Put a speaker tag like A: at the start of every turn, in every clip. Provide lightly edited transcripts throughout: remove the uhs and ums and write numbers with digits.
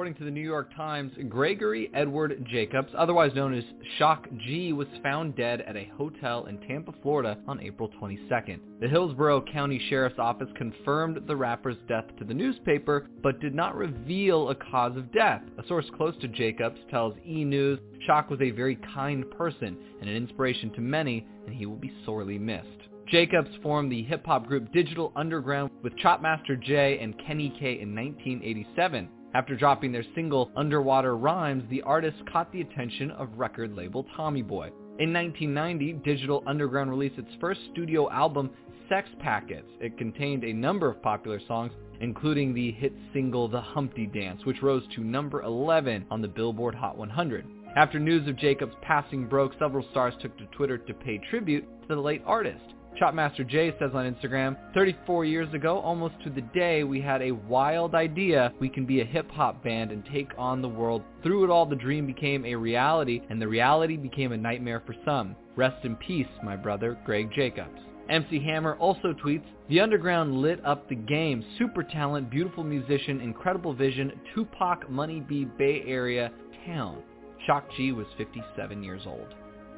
A: according to the New York Times, Gregory Edward Jacobs, otherwise known as Shock G, was found dead at a hotel in Tampa, Florida on April 22nd. The Hillsborough County Sheriff's Office confirmed the rapper's death to the newspaper, but did not reveal a cause of death. A source close to Jacobs tells E! News, Shock was a very kind person and an inspiration to many, and he will be sorely missed. Jacobs formed the hip-hop group Digital Underground with Chopmaster Jay and Kenny K in 1987. After dropping their single Underwater Rhymes, the artist caught the attention of record label Tommy Boy. In 1990, Digital Underground released its first studio album, Sex Packets. It contained a number of popular songs, including the hit single The Humpty Dance, which rose to number 11 on the Billboard Hot 100. After news of Jacobs' passing broke, several stars took to Twitter to pay tribute to the late artist. Chopmaster Jay says on Instagram, 34 years ago, almost to the day, we had a wild idea we can be a hip-hop band and take on the world. Through it all, the dream became a reality, and the reality became a nightmare for some. Rest in peace, my brother, Greg Jacobs. MC Hammer also tweets, the Underground lit up the game. Super talent, beautiful musician, incredible vision, Tupac, Money B, Bay Area, town. Shock G was 57 years old.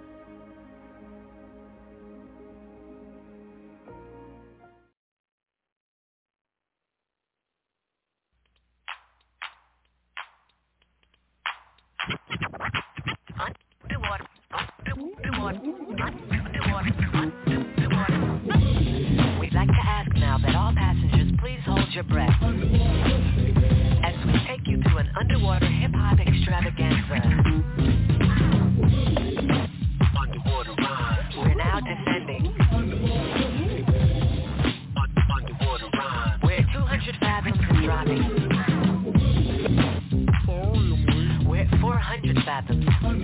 B: We'd like to ask now that all passengers please hold your breath as we take you through an underwater hip-hop extravaganza. Underwater rhymes. We're now descending. Underwater rhymes. We're at 200 fathoms and dropping. We're at 400 fathoms.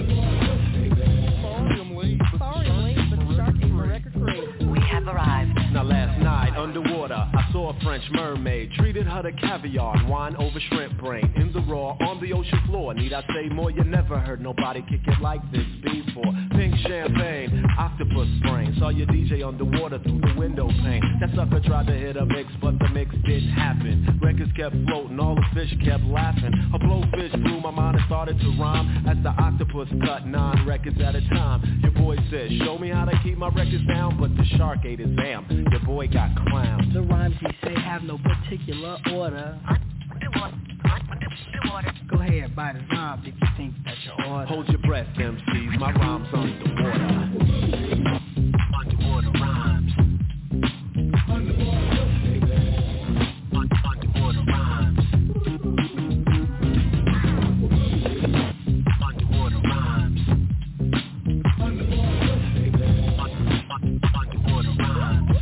B: We have arrived.
C: Now last night, underwater, I saw a French mermaid. Treated her to caviar and wine over shrimp brain. In the raw, on the ocean floor. Need I say more? You never heard nobody kick it like this before. Pink champagne, octopus brain. Saw your DJ underwater through the window pane. That sucker tried to hit a mix, but the mix didn't happen. Records kept floating, all the fish kept laughing. A blowfish blew my mind and started to rhyme as the octopus cut 9 records at a time. Your boy said, show me how to keep my records down, but the shark ate his am. Your boy got clowned.
D: The rhymes he say have no particular order. Go ahead, bite his rhymes if you think that's your order.
C: Hold your breath, MCs, my rhymes underwater. Underwater rhymes. Underwater rhymes. Underwater rhymes. Underwater rhymes.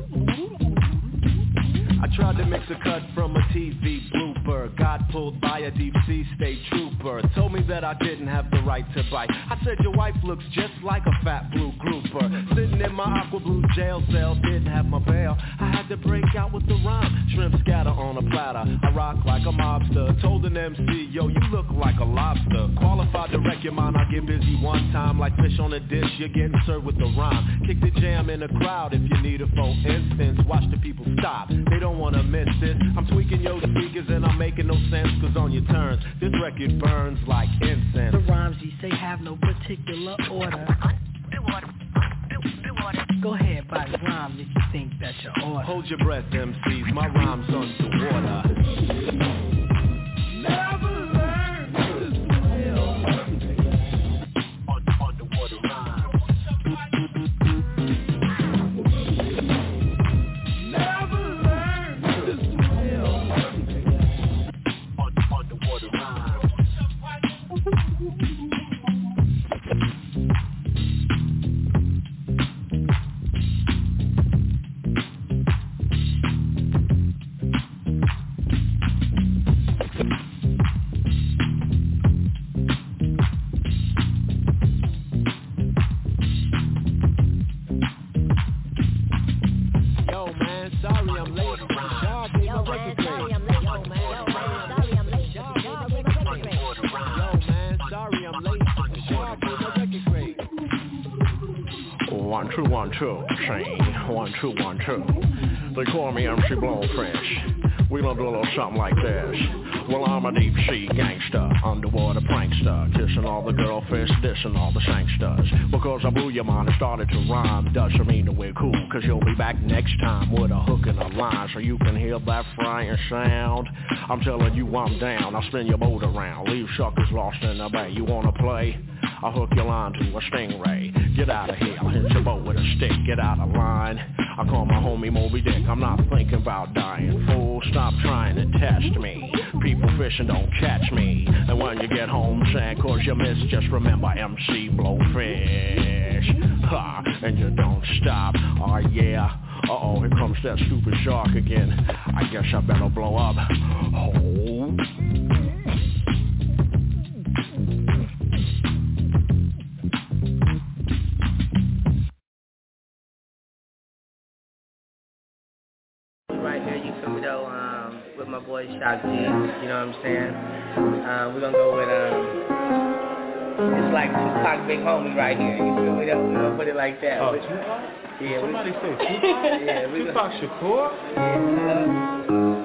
C: I tried to mix a cut from a TV blooper. Got pulled by a deep sea state trooper. Told me that I didn't have the right to bite. I said your wife looks just like a fat blue grouper. Sitting in my aqua blue jail cell, didn't have my bail. I had to break out with the rhyme. Shrimp scatter on a platter. I rock like a mobster. Told an MC, yo, you look like a lobster. Qualified to wreck your mind, I get busy one time. Like fish on a dish, you're getting served with the rhyme. Kick the jam in the crowd if you need it for instance. Watch the people stop, they don't wanna miss this. I'm tweaking your speakers and I'm making no sense. Cause on your turns, this record burns like incense.
D: The rhymes he say have no particular order. Go ahead, bite his rhymes if you think that's your order.
C: Hold your breath, MCs, my rhymes underwater. Never learn to swim. Underwater rhymes. Never learn to swim. Underwater rhymes. One, two, train. 1, 2, 1, 2. They call me MC Blowfish.
E: We gonna do a little something like this. Well, I'm a deep sea gangster, underwater prankster, kissing all the girlfish, dissing all the sanksters. Because I blew your mind and started to rhyme, doesn't mean that we're cool, cause you'll be back next time with a hook and a line, so you can hear that frying sound. I'm telling you I'm down, I'll spin your boat around, leave suckers lost in the bay. You wanna play? I'll hook your line to a stingray. Get out of here, I'll hit your boat with a stick, get out of line. I call my homie Moby Dick, I'm not thinking about dying. Fool, stop trying to test me. People fishing don't catch me. And when you get home, sad cause you miss, just remember MC Blowfish. Ha, and you don't stop, oh yeah. Uh-oh, here comes that stupid shark again. I guess I better blow up. Oh.
F: Right here, you feel me though, with my boy Shock G, you know what I'm saying? We're gonna go with, it's like Tupac Big Homie right here, you feel me though? We're gonna put it like that.
C: Oh, Tupac?
F: Yeah,
C: somebody say Tupac?
F: Yeah,
C: Tupac Shakur?
F: Yeah,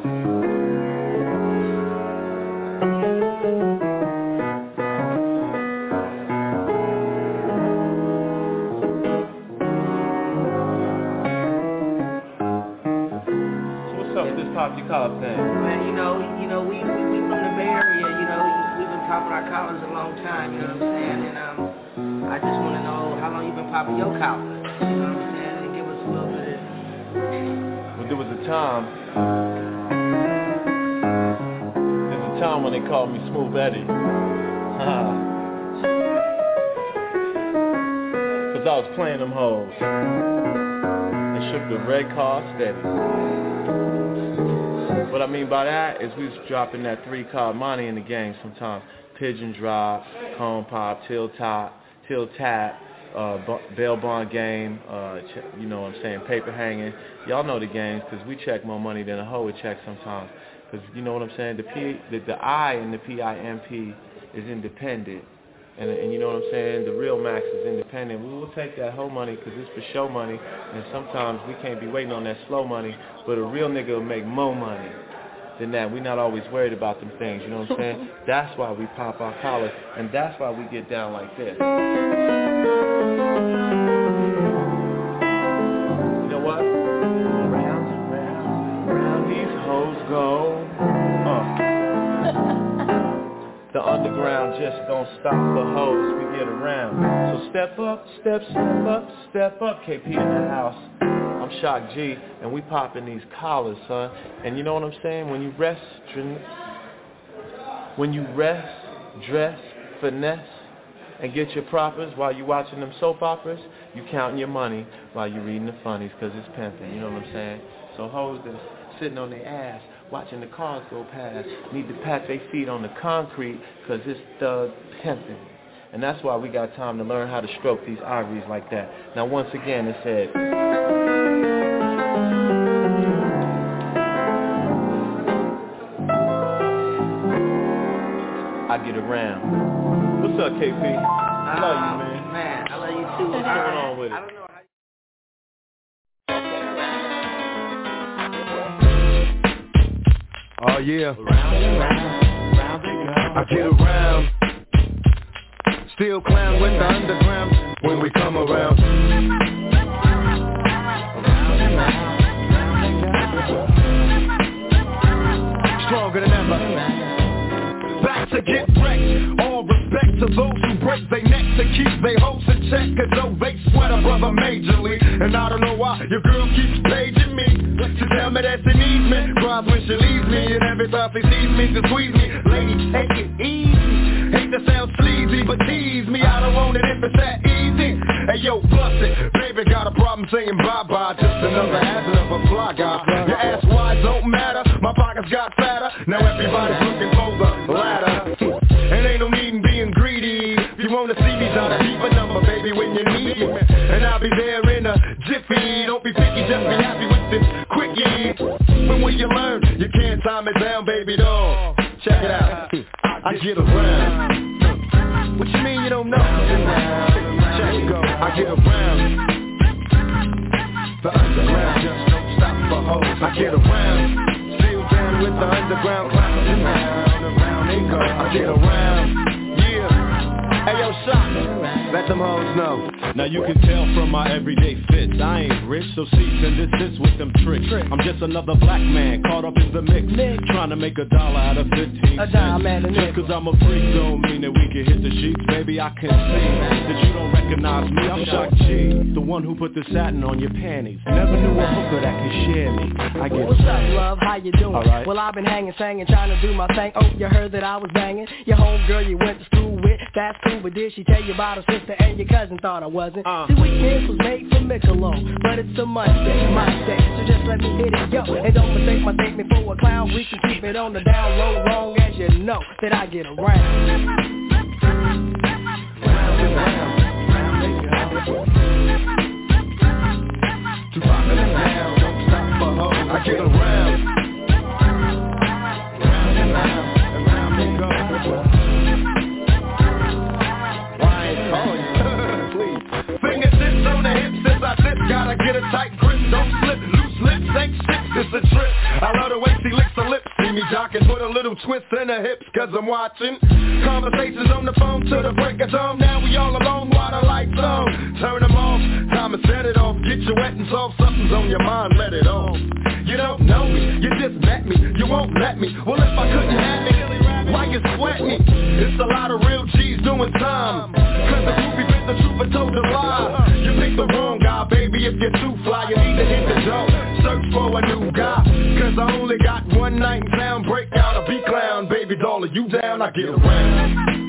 C: You call it thing?
F: Man, you know, we from the Bay Area, you know, we've been popping our collars a long time, you know what I'm saying? And I just want to know how long you been popping your collars, you know what I'm saying? And give us a little bit of...
C: Well, there was a time when they called me Smooth Eddie. Cause I was playing them hoes and shook the red car steady. What I mean by that is we was dropping that 3-card money in the game sometimes. Pigeon drop, cone pop, till tap, bail bond game, you know what I'm saying, paper hanging. Y'all know the games because we check more money than a hoe would check sometimes. Because you know what I'm saying, the I in the PIMP is independent. And you know what I'm saying, the real max is independent. We will take that whole money because it's for show money, and sometimes we can't be waiting on that slow money, but a real nigga will make more money than that. We're not always worried about them things, you know what I'm saying? That's why we pop our collars, and that's why we get down like this. You know what? Round and round these hoes go. The underground just don't stop for hoes, we get around. So step up, step up, KP in the house. I'm Shock G, and we popping these collars, son. And you know what I'm saying? When you rest, dress, finesse, and get your propers while you watching them soap operas, you counting your money while you reading the funnies, cause it's pimping, you know what I'm saying? So hoes that's sitting on their ass, watching the cars go past, need to pat their feet on the concrete, cause it's thug pimping. And that's why we got time to learn how to stroke these ivories like that. Now once again, it said, I get around. What's up, KP? I love you, man.
F: Man, I love you too.
C: What's going on with it?
F: I don't know how
G: Oh yeah, I get around. Still clown with the underground when we come around. Stronger than ever. Back to get wrecked. All respect to those who break their necks to keep their hopes in check. Cause though they sweat a brother majorly. And I don't know why your girl keeps paging me to tell me that she needs me. Cries when she leaves me, and every time she sees me to squeeze me. Lady, take it easy. Hate to sound sleazy, but tease me. I don't want it if it's that easy. Hey yo, bust it. Baby got a problem saying bye-bye. Just another hazard of a fly guy. Your ass wide don't matter. My pockets got fatter. Now everybody's looking for the ladder. And ain't no need in being greedy. If you wanna see me, try to keep a number, baby, when you need me. And I'll be there in a jiffy. Don't be picky, just be happy with this quickie. But when you learn, you can't time it down, baby doll. Check it out. I get around. What you mean you don't know? Check it go. I get around. The underground just don't stop for hoes. I get around. Still down the underground clowns. Around they go. I get around, yeah. Hey yo, Shock, let them hoes know.
C: Now you can tell from my everyday fits, I ain't rich, so cease and desist with them tricks. I'm just another black man caught up in the mix, trying to make $1 out of 15 cents. Just cause I'm a freak don't mean that we can hit the sheets. Baby, I can see that you don't recognize me. I'm Shock G, the one who put the satin on your panties. Never knew a hooker that could share me. I get
D: What's up, love? How you doing?
C: Right.
D: Well, I've been hanging, singing, trying to do my thing. Oh, you heard that I was banging your homegirl you went to school with. That's cool, but did she tell you about her sister and your cousin? Thought I wasn't. See, weekends was made for Michelob, but it's a Monday, my day, so just let me hit it, yo. And don't mistake my statement for a clown. We can keep it on the down low, long as you know that I get around. Round and round,
G: to rock it down, don't stop for hoes. I get around. Round and round they go. Why ain't call you? Please. Fingertips on the hips as I dip. Gotta get a tight grip, don't slip. Loose lips ain't six, it's a trip. I love the way she licks her lips. See me jockin', put a little twist in her hips, cause I'm watching. Conversations on the phone to the break of dawn. Now we all alone while the lights on. Turn them off, time to set it off. Get you wet and soft, something's on your mind, let it off. You don't know me, you just met me, you won't let me. Well, if I couldn't have me, why you sweat me? It's a lot of real G's doing time. Cause the groupie bit the truth but told a lie. You picked the wrong guy, baby, if you're too fly. You need to hit the door, search for a new guy. Cause I only got one night in town. Break out a B-clown, baby doll, are you down? I get around.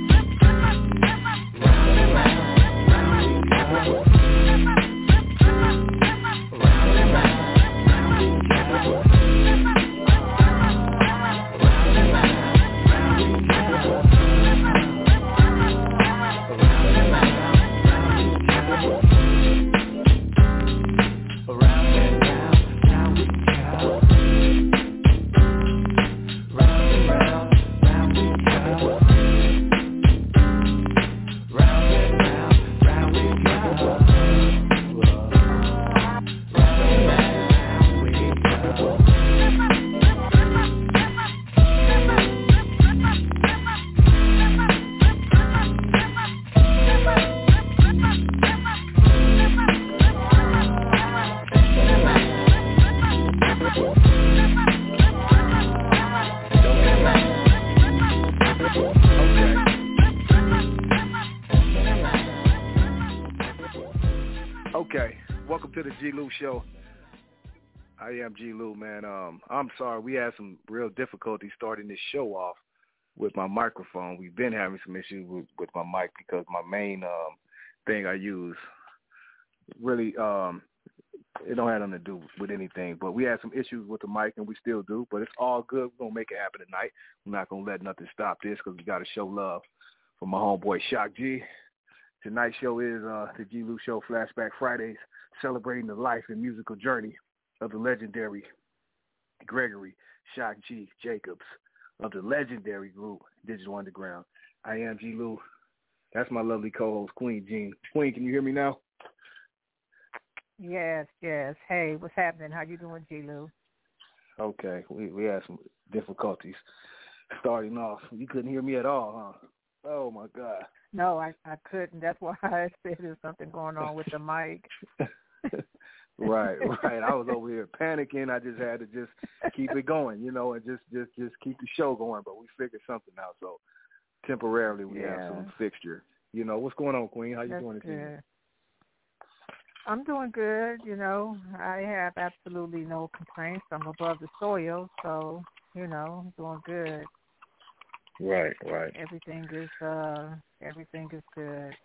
G: Okay, welcome to the G. Lou Show. I am G. Lou, man. I'm sorry, we had some real difficulty starting this show off with my microphone. We've been having some issues with my mic because my main thing I use really it don't have nothing to do with anything. But we had some issues with the mic, and we still do. But it's all good. We're gonna make it happen tonight. We're not gonna let nothing stop this because we got to show love for my homeboy Shock G. Tonight's show is the G. Lou Show Flashback Fridays, celebrating the life and musical journey of the legendary Gregory Shock G. Jacobs of the legendary group Digital Underground. I am G. Lou. That's my lovely co-host, Queen Jean. Queen, can you hear me now?
H: Yes. Hey, what's happening? How you doing, G. Lou?
G: Okay, we had some difficulties starting off. You couldn't hear me at all, huh? Oh, my God.
H: No, I couldn't. That's why I said there's something going on with the mic.
G: Right. I was over here panicking. I just had to just keep it going, and just keep the show going. But we figured something out. So temporarily we have some fixture. What's going on, Queen? How you doing this evening?
H: I'm doing good. I have absolutely no complaints. I'm above the soil, so I'm doing good.
G: Right.
H: Everything is good.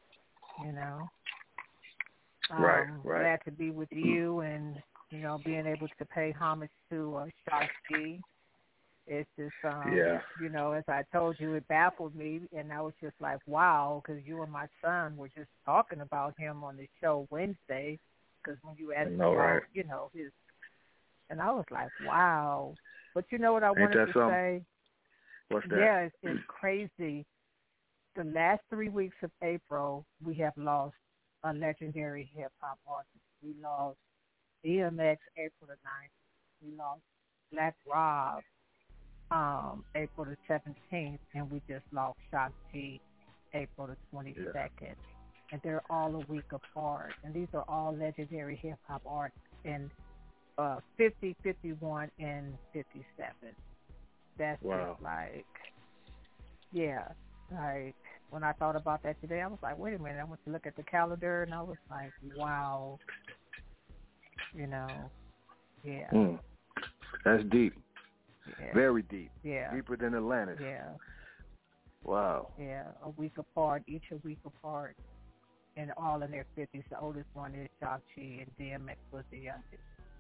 G: Right.
H: Glad to be with you and being able to pay homage to Shock G. It's just as I told you, it baffled me, and I was just like, wow, because you and my son were just talking about him on the show Wednesday, because when you asked about his, and I was like, wow. But you know what I wanted to say?
G: What's that?
H: Yeah, it's crazy. The last 3 weeks of April, we have lost a legendary hip-hop artist. We lost DMX April the 9th. We lost Black Rob April the 17th, and we just lost Shock G April the 22nd. Yeah. And they're all a week apart. And these are all legendary hip-hop artists in 50, 51, and 57. That's just like, yeah, like when I thought about that today, I was like, wait a minute, I went to look at the calendar, and I was like, wow, you know, yeah.
I: That's deep.
H: Yeah.
I: Very deep.
H: Yeah.
I: Deeper than Atlantis.
H: Yeah.
I: Wow.
H: Yeah, a week apart, each a week apart, and all in their 50s. The oldest one is Shock G, and DMX was the youngest.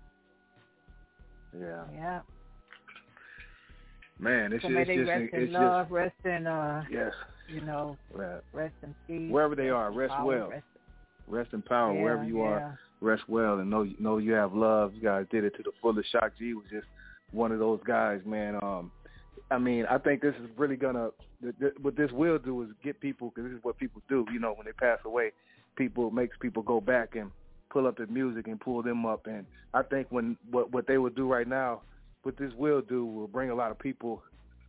I: Yeah.
H: Yeah.
I: Man, it's
H: so
I: just,
H: may they rest in love, rest in
I: yes.
H: You know, rest in peace.
I: Wherever they are, rest well. Rest in power, wherever you are. Rest well, and know you have love. You guys did it to the fullest. Shock G was just one of those guys, man. I mean, I think this is really gonna. What this will do is get people, because this is what people do. You know, when they pass away, makes people go back and pull up their music and pull them up. And I think what they will do right now, what this will bring a lot of people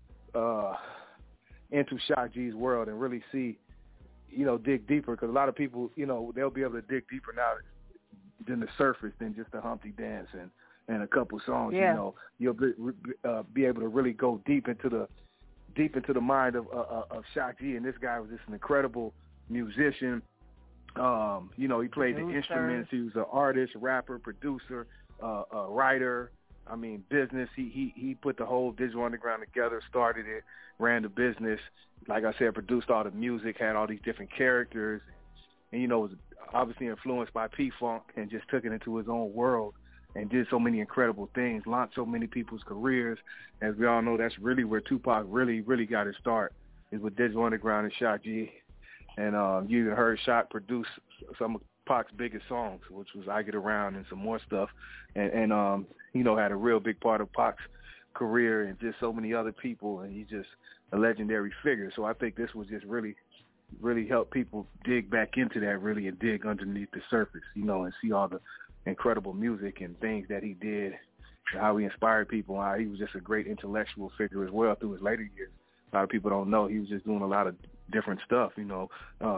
I: into Shock G's world and really see, you know, dig deeper, because a lot of people, you know, they'll be able to dig deeper now than the surface, than just the Humpty Dance and a couple songs.
H: Yeah.
I: You know, you'll be able to really go deep into the mind of Shock G. And this guy was just an incredible musician. You know, he played the instruments. He was an artist, rapper, producer, writer. I mean, business. He put the whole Digital Underground together, started it, ran the business. Like I said, produced all the music, had all these different characters, and you know, was obviously influenced by P-Funk and just took it into his own world and did so many incredible things, launched so many people's careers. As we all know, that's really where Tupac really, really got his start, is with Digital Underground and Shock G. And you even heard Shock produce some of Pac's biggest songs, which was I Get Around and some more stuff. And you know, had a real big part of Pac's career and just so many other people. And he's just a legendary figure. So I think this was just really, really help people dig back into that really and dig underneath the surface, you know, and see all the incredible music and things that he did and how he inspired people, and how he was just a great intellectual figure as well through his later years. A lot of people don't know he was just doing a lot of different stuff, you know,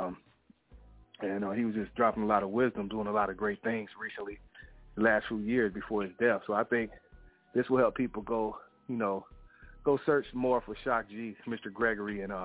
I: and he was just dropping a lot of wisdom, doing a lot of great things recently, the last few years before his death. So I think this will help people go search more for Shock G, Mr. Gregory, and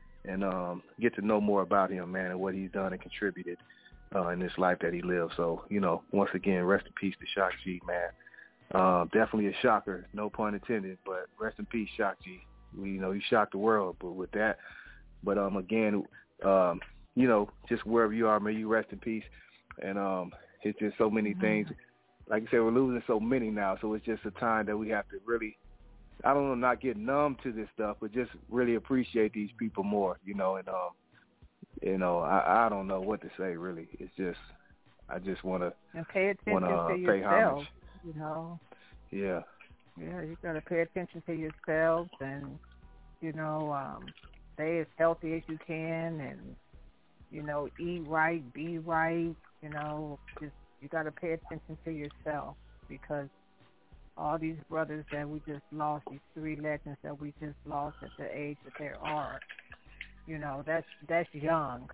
I: get to know more about him, man, and what he's done and contributed in this life that he lived. So, you know, once again, rest in peace to Shock G, man. Definitely a shocker, no pun intended, but rest in peace, Shock G. You know, he shocked the world, but with that. But again, you know, just wherever you are, may you rest in peace. And it's just so many things. Like I said, we're losing so many now, so it's just a time that we have to really, I don't know, not get numb to this stuff, but just really appreciate these people more, you know. And you know, I don't know what to say really. It's just, I just want to
H: pay attention to
I: pay
H: yourself,
I: homage.
H: you know.
I: Yeah.
H: Yeah, you got to pay attention to yourselves, and you know, stay as healthy as you can, and you know, eat right, be right. You know, just you got to pay attention to yourself, because all these brothers that we just lost, these three legends that we just lost at the age that they are, you know, that's young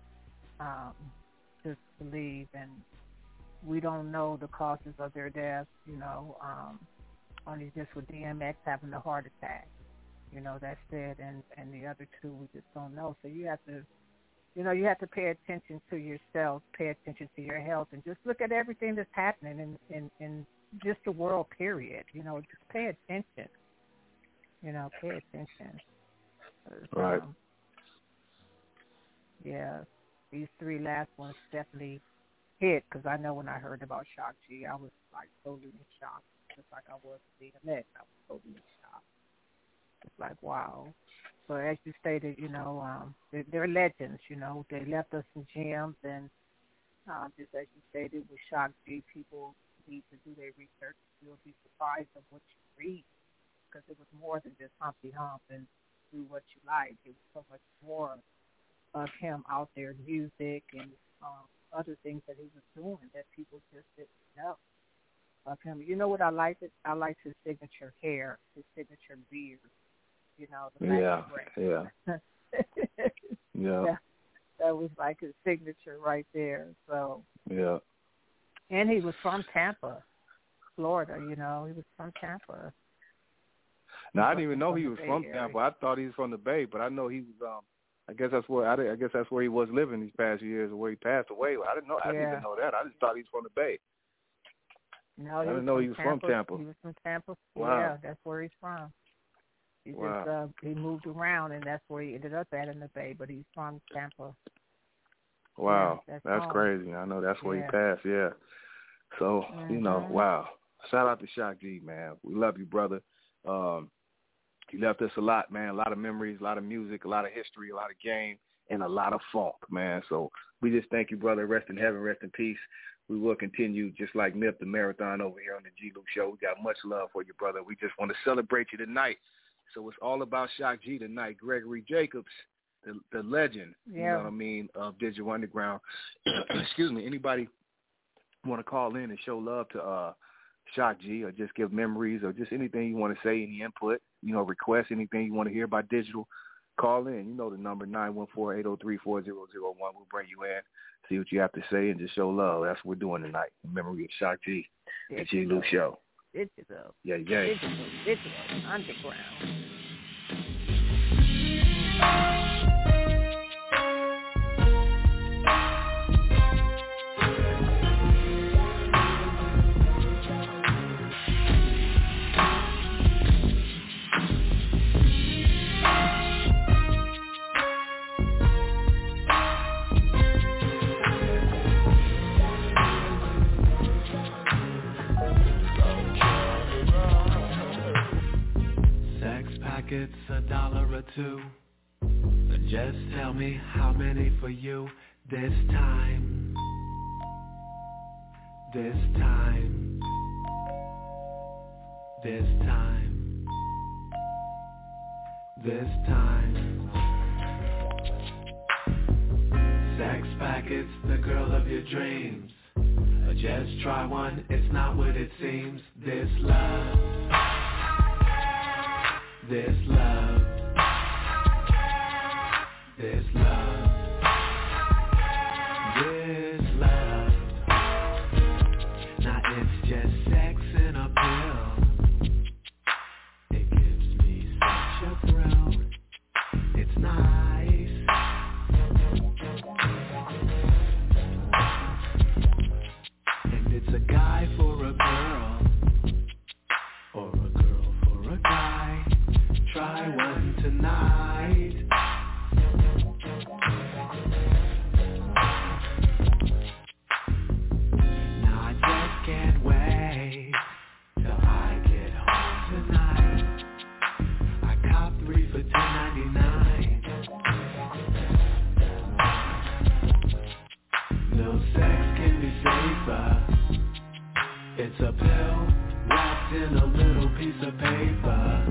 H: to leave, and we don't know the causes of their death, you know, only just with DMX having the heart attack, you know, that's it, and the other two we just don't know. So you have to, you know, you have to pay attention to yourself, pay attention to your health, and just look at everything that's happening in just the world, period. You know, just pay attention. You know, pay attention.
I: Right.
H: Yeah, these three last ones definitely hit, because I know when I heard about Shock G, I was like totally in shock, just like I was with DMX. I was totally in shock. It's like, wow. But as you stated, you know, they're legends, you know. They left us some gems, and just as you stated, with Shock G, people need to do their research. You'll be surprised of what you read, because it was more than just Humpty Hump and do what you like. It was so much more of him out there, music and other things that he was doing that people just didn't know of him. You know what I liked? I liked his signature hair, his signature beard. you know. The
I: Yeah.
H: That was like his signature right there. So.
I: Yeah.
H: And he was from Tampa, Florida. You know, he was from Tampa.
I: Now I didn't even know he was from Tampa. I thought he was from the Bay, but I know he was. I guess that's where he was living these past years, or where he passed away. I didn't know. I didn't even know that. I just thought he was from the Bay.
H: No,
I: I didn't know he was from Tampa.
H: He was from Tampa.
I: Wow.
H: Yeah, that's where he's from. He just he moved around, and that's where he ended up at in the Bay. But he's from Tampa.
I: Wow,
H: yeah,
I: that's crazy. I know that's where he passed. Yeah. So you know, wow. Shout out to Shock G, man. We love you, brother. You left us a lot, man. A lot of memories, a lot of music, a lot of history, a lot of game, and a lot of funk, man. So we just thank you, brother. Rest in heaven, rest in peace. We will continue just like Myth the Marathon over here on the G. Luke Show. We got much love for you, brother. We just want to celebrate you tonight. So it's all about Shock G tonight. Gregory Jacobs, the legend, you know what I mean, of Digital Underground. Excuse me. Anybody want to call in and show love to Shock G, or just give memories, or just anything you want to say, any input, you know, request anything you want to hear about Digital, call in. You know the number, 914-803-4001. We'll bring you in, see what you have to say, and just show love. That's what we're doing tonight in memory of Shock G, the G. Luke Show.
H: Digital.
I: Yeah.
H: Digital Underground.
C: It's $1 or $2. Just tell me how many for you this time. This time. This time. This time. Sex packets, the girl of your dreams. Just try one, it's not what it seems. This love. This love, this love, this love. Now it's just sex in a pill. It gives me such a thrill. It's nice. And it's a guy for a girl, or a girl for a guy. Try one tonight. Now I just can't wait till I get home tonight. I cop 3 for $10.99. No sex can be safer. It's a pill wrapped in a little piece of paper.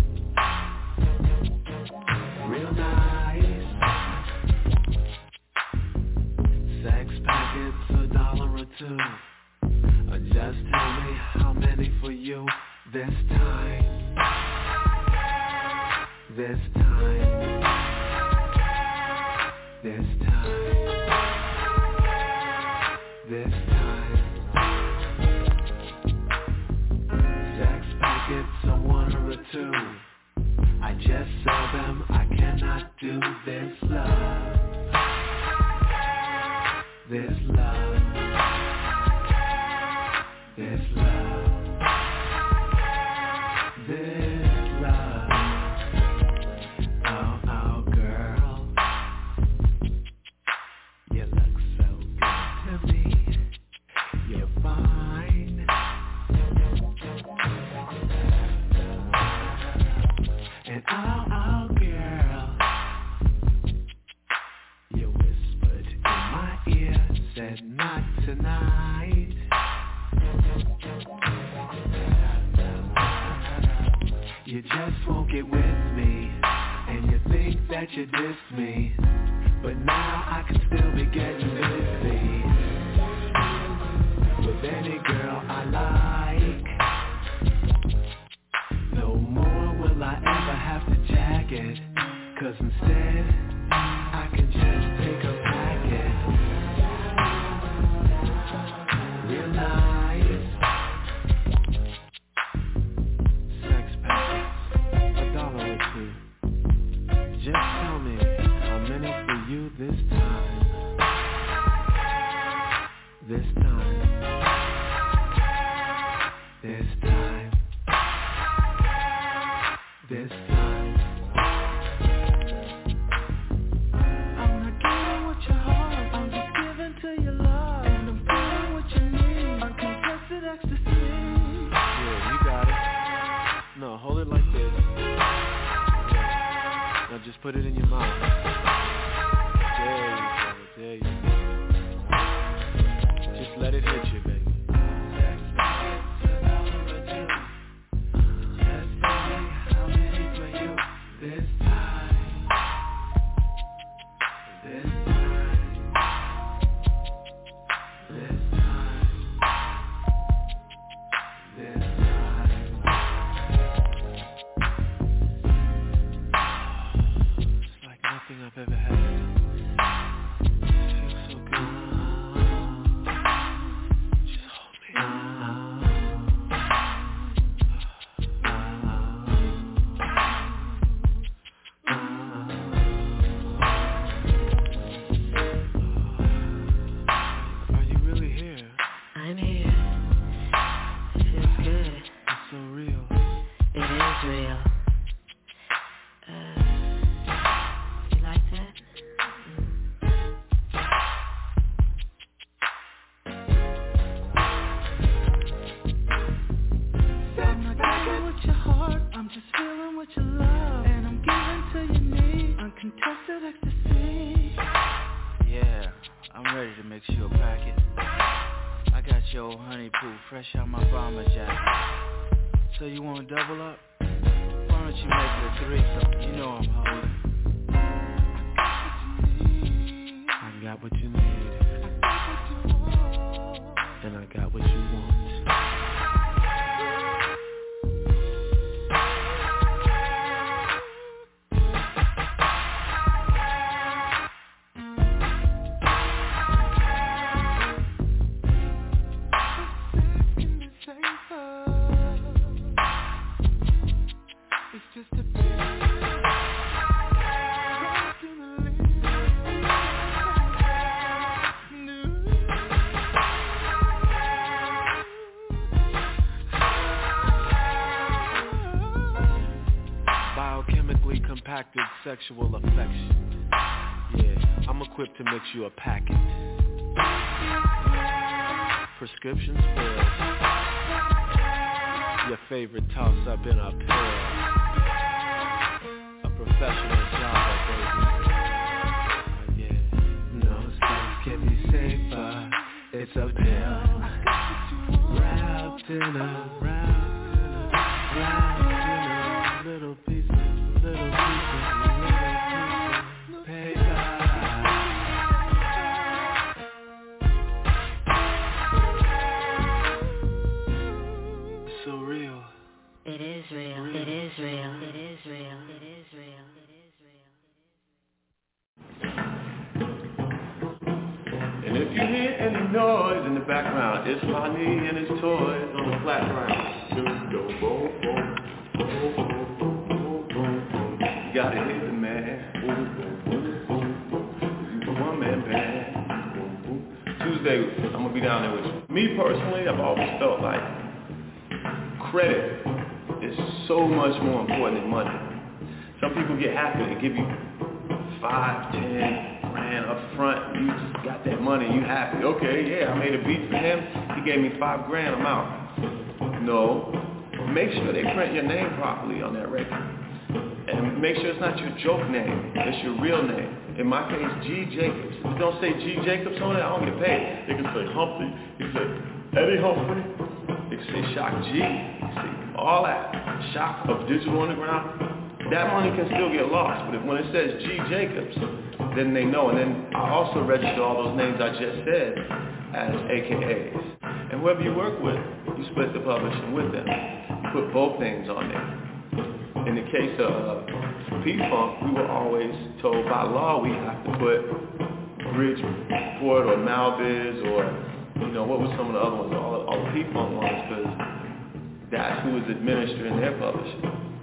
C: Real nice. Sex packets, $1 or $2. Just tell me how many for you this time. This time. This time. This time. Sex packets, $1 or $2. I just saw them, I cannot do this love. This love. This love. This love. Oh, oh, girl. You look so good to me. You're fine. And oh, girl, you whispered in my ear, said not tonight. You just won't get with me, and you think that you dissed me, but now I can still be getting busy with any girl I like. No more will I ever have to pack it, 'cause instead I can just take a packet. Real nice sex packets, $1 or $2. Just tell me how many for you this time. This time. This time. This time. I'm not giving with your heart, I'm just giving to your love. And I'm feeling what you need, uncontested ecstasy. Yeah, you got it. No, hold it like this. Yeah. Now just put it in your mouth. There you go. Just let it hit you, baby. I've ever had. It feels so good. Just hold me. Are you really here?
B: I'm here. It feels good.
C: It's so real.
B: It is real.
C: Fresh out my bomber jacket. So you wanna double up? Why don't you make it a threesome? You know I'm holding. I got what you need. And I got what you want. Sexual affection. Yeah, I'm equipped to mix you a packet. Prescriptions filled. Your favorite toss up in a pill. A professional genre, baby. Yeah. No sex can be safer. It's a pill. Wrapped in a little piece of
J: noise in the background. It's Lonnie and his toys on the flat ground. Just go boom, boom, boom, boom, boom, boom, boom. You gotta hit the man. Boom, boom, boom, boom, boom. You one man band. Boom, boom. Tuesday, I'm gonna be down there with you. Me personally, I've always felt like credit is so much more important than money. Some people get happy to give you 5, 10 grand up front. You just got that money, you happy. Okay, yeah, I made a beat for him. He gave me 5 grand, I'm out. No, make sure they print your name properly on that record. And make sure it's not your joke name, it's your real name. In my case, G. Jacobs. If you don't say G. Jacobs on it, I don't get paid. They can say Humphrey, you can say Eddie Humphrey, they can say Shock G, you can say all that. Shock of Digital Underground. That money can still get lost, but when it says G. Jacobs, then they know. And then I also register all those names I just said as AKAs. And whoever you work with, you split the publishing with them. You put both names on there. in the case of P-Funk, we were always told by law we have to put Bridgeport or Malviz or, what were some of the other ones, all the P-Funk ones, because that's who was administering their publishing.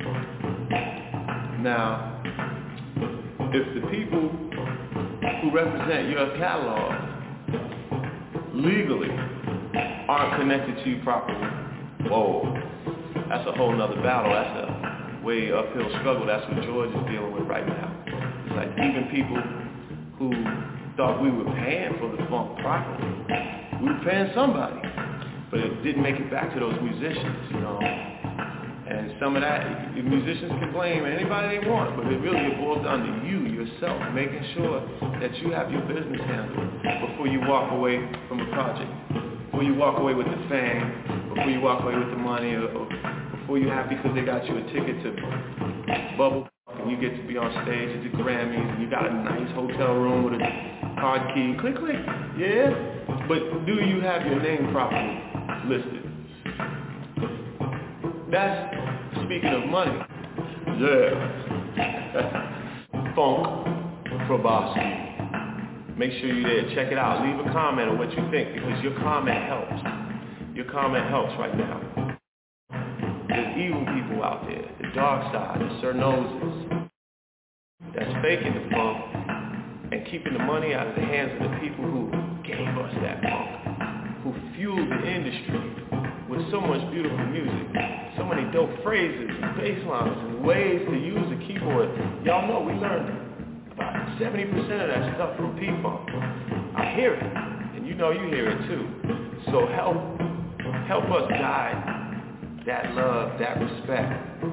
J: Now, if the people who represent your catalog legally aren't connected to you properly, whoa, that's a whole nother battle. That's a way uphill struggle. That's what George is dealing with right now. It's like even people who thought we were paying for the funk properly, we were paying somebody, but it didn't make it back to those musicians, And some of that, the musicians can blame anybody they want, but it really boils down to you, yourself, making sure that you have your business handled before you walk away from a project, before you walk away with the fame, before you walk away with the money, or before you have because they got you a ticket to Bubble and you get to be on stage at the Grammys and you got a nice hotel room with a card key, click, click, yeah, but do you have your name properly listed? That's, speaking of money, yeah, Funk Probosky. Make sure you're there, check it out, leave a comment on what you think, because your comment helps. Your comment helps right now. There's evil people out there, the dark side, the Sir Noses, that's faking the funk and keeping the money out of the hands of the people who gave us that funk, who fueled the industry with so much beautiful music, so many dope phrases and bass lines and ways to use the keyboard. Y'all know we learned about 70% of that stuff from P-Funk. I hear it, and you hear it too. So help us guide that love, that respect,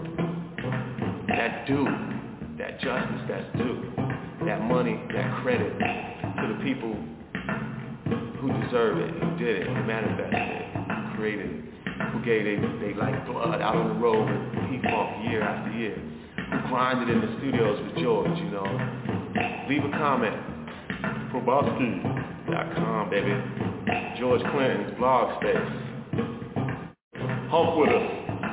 J: that due, that justice that's due, that money, that credit to the people who deserve it, who did it, who manifested it, who created it, who gave they lifeblood out on the road with P-Funk year after year, who grinded in the studios with George, Leave a comment, Probosky.com, baby. George Clinton's blog space. Hump with us.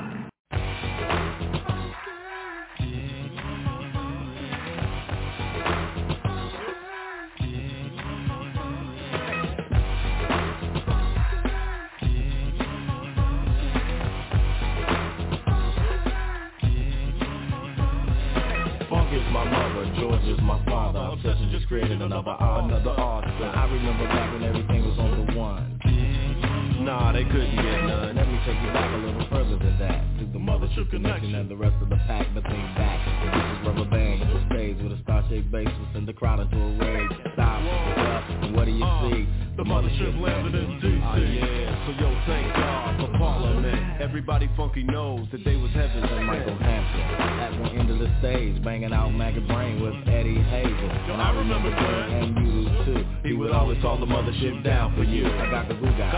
E: Created another art. I remember back when everything was on the one. Nah, they couldn't get none. Let me take you back a little further than that, to the Mothership Connection and the rest of the pack. But think back, this is Rubber Band at the stage with a star-shaped bass will send the crowd into a rage. Stop, and what do you see? The Mothership landed in D.C. Yeah, so yo, thank God for Parliament. Everybody funky knows that they was heaven and Michael Hampton. At one end of the stage, banging out Maggot Brain with Eddie Hazel. And I remember Glenn and you too. He would always call the Mothership down for you. I got the boo guy,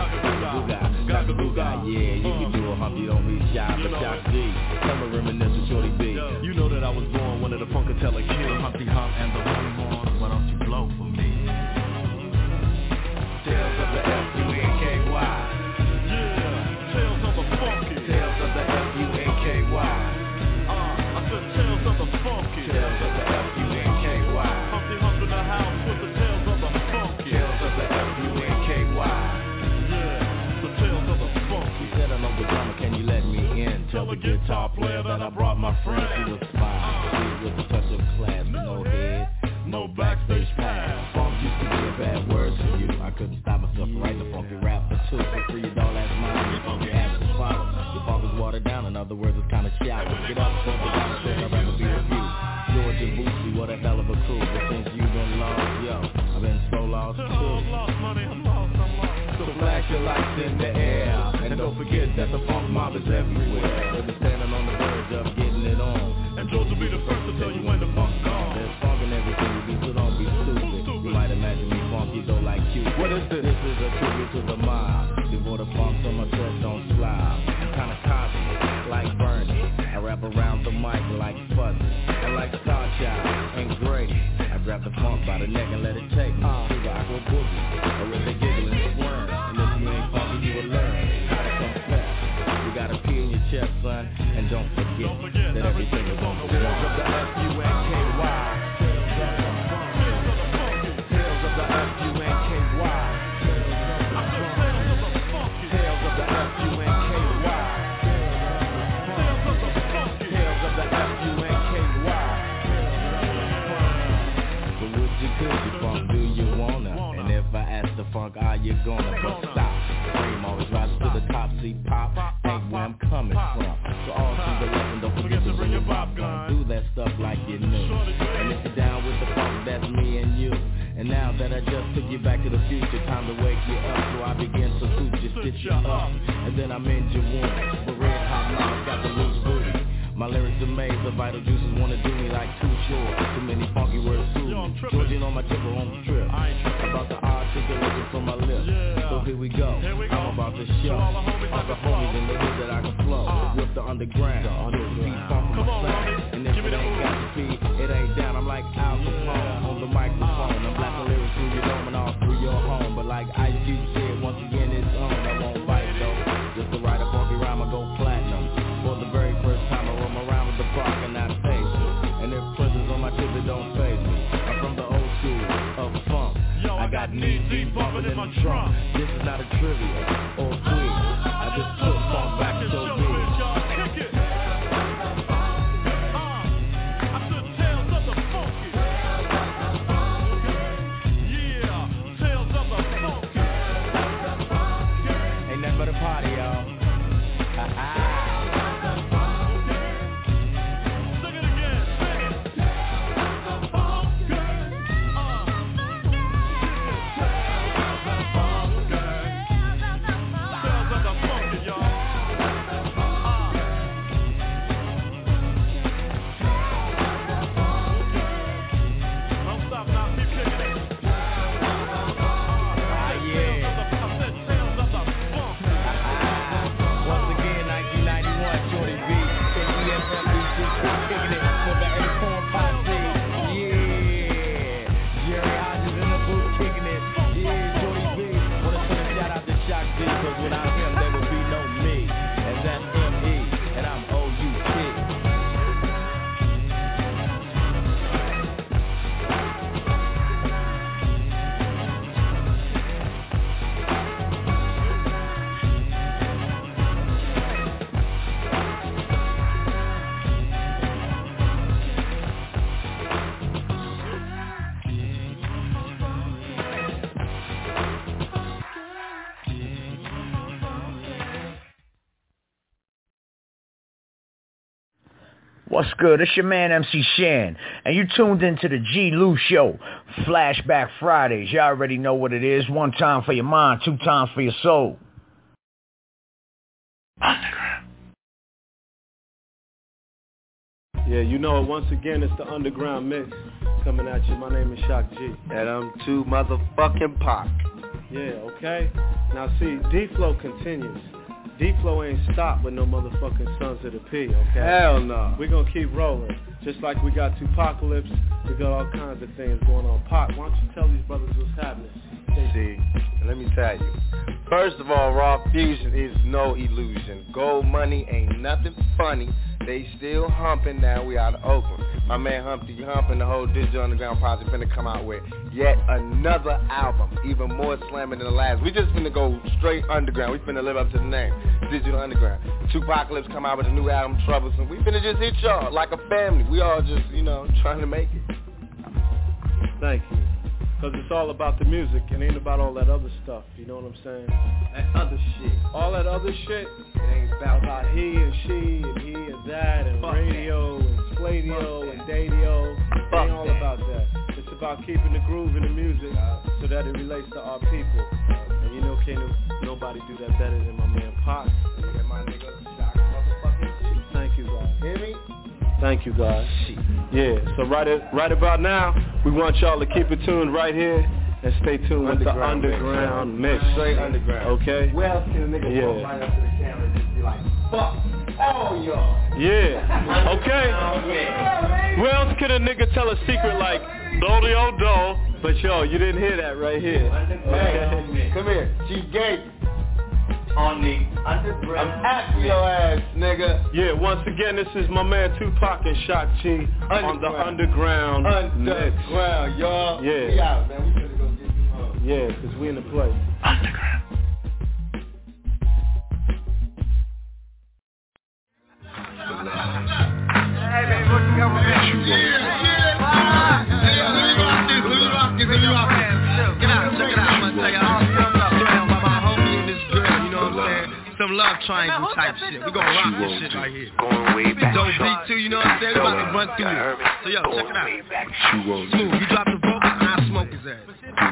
E: yeah, you can do a Humpty, don't be shy, but Shock G. Come and reminisce with Shorty B. You know that I was born one of the Funkatella kids. Humpty Hump and the Horny Horns, why don't you blow for me? Tales of the F-U-N-K-Y. Yeah, Tales of the Funky. Tales of the F-U-N-K-Y. I said Tales of the Funky. Tales of the F-U-N-K-Y. Humpty Hump in the house with the Tales of the Funky. Tales of the F-U-N-K-Y. Yeah, the Tales of the Funky. He said, I know the drummer, can you let me in? Tell the guitar player that I brought my friend. She was fine, with a touch of class, no head, no backstage pass. Funk used to be a bad word to you. I couldn't stop myself from writing a funky rap for two. For free, you don't ask mine, your funky ass was swallowed. Your funk was watered down, in other words, it's kinda shallow. Get up, funk the down, I'd rather be with you. George and Boosie, what a hell of a crew. But since you've been lost, yo, I've been so lost too. I'm lost. So flash your lights in the air, and don't forget that the funk mob is everywhere. They'll be standing on the verge of getting it on, and George will be the first to tell you when the funk's gone. There's funk in everything you do, so don't be stupid. You might imagine me funky though like Cupid. What is this? This is a tribute to the mob. Before the funk, so my set don't slide. I'm kinda cocky, like Bernie. I rap around the mic like Fuzzy. I like Star Child and Grady. I grab the funk by the neck and let it take me to the aqua boogie, or with the giggle and squirm. And if you ain't funky, you will learn how to confess. You gotta pee in your chest, son, and don't forget that everything is on the wall. Tales of the F-U-N-K-Y. Tales of the F-U-N-K-Y. Tales of the F-U-N-K-Y. Tales of the F-U-N-K-Y. So would you, could you, funk, do you wanna? And if I ask the funk, are you gonna? But stop, frame always rises to the top, see pop, ain't where I'm coming from. So all through the lesson, don't forget to bring your popcorn. Do that stuff like you knew. And if you're down with the funk, that's me and you. And now that I just took you back to the future, time to wake you up. So I begin to suit you, stitch you up. And then I'm in your wound. But red hot mama's got the loose booty. My lyrics amaze, the vital juices wanna do me like too short. Too many funky words too. Georgian on my tip or home trip. About the articulation from my lips. So here we go. I'm about to show all the homies in the hood that I can flow with the underground. Beat bump from my side. And if it ain't got to be, it ain't down. I'm like Al Capone on the microphone. I'm blasting lyrics through your dome and all through your home. But like Ice Cube said, once again it's on. I won't bite though. Just to write a funky rhyme, I go platinum. For the very first time I roam around with the park and not face it. And if prisons on my tip, it don't faze me. I'm from the old school of funk. I got knees deep bumping in my trunk. This is not a trivia or quiz. I just took funk back to your biz. Ain't nothing but a party, y'all.
K: What's good? It's your man MC Shan, and you tuned into the G. Lou Show, Flashback Fridays. Y'all already know what it is. 1 time for your mind, 2 times for your soul. Underground.
C: Yeah, you know it. Once again, it's the Underground Mix coming at you. My name is Shock G.
L: And I'm too motherfucking Pac.
C: Yeah, okay? Now see, D-Flow continues. D-Flow ain't stopped with no motherfucking Sons of the P, okay?
L: Hell no.
C: We're gonna keep rolling. Just like we got Tupacalypse, we got all kinds of things going on. Pac, why don't you tell these brothers what's happening?
L: See, let me tell you. First of all, Raw Fusion is no illusion. Gold Money ain't nothing funny. They still humping now. We out of Oakland. My man Humpty Hump and the whole Digital Underground project finna come out with yet another album, even more slamming than the last. We just finna go straight underground. We finna live up to the name, Digital Underground. Tupacalypse come out with a new album, Troublesome. We finna just hit y'all like a family. We all just, trying to make it.
C: Thank you. Because it's all about the music. It ain't about all that other stuff. You know what I'm saying?
L: That other shit.
C: All that other shit.
L: It ain't about
C: he and she and he and that and
L: Fuck
C: radio
L: that.
C: and Spladio and Dadio. It ain't all about that. It's about keeping the groove in the music so that it relates to our people. And can't nobody do that better than my man Pac.
L: And my nigga Shock motherfucking G.
C: Thank you, guys.
L: Hear me?
C: Thank you, guys. Yeah, so right about now, we want y'all to keep it tuned right here and stay tuned with the Underground Mix.
L: Straight underground.
C: Okay?
L: Where else can a nigga walk right up to the camera and just be like, fuck all y'all?
C: Yeah. Okay. Where else can a nigga tell a secret like, do-de-o-do, but yo, you didn't hear that right here.
L: Hey, come here. Chief Gate.
J: on the underground.
L: I'm after your ass, nigga.
C: Yeah, once again, this is my man Tupac and Shock G on the underground.
L: Underground, y'all.
C: Yeah.
L: We out, man. We finna go get some home.
C: Yeah, because we in the place.
A: Underground.
J: Hey, baby, what you got with me?
M: Some love triangle type shit. We gonna rock this shit right here. Going way back. Dope beat too, you know what I'm saying? We about to run through this. So yo, check it out. Smooth, you drop the vocals and I smoke his ass.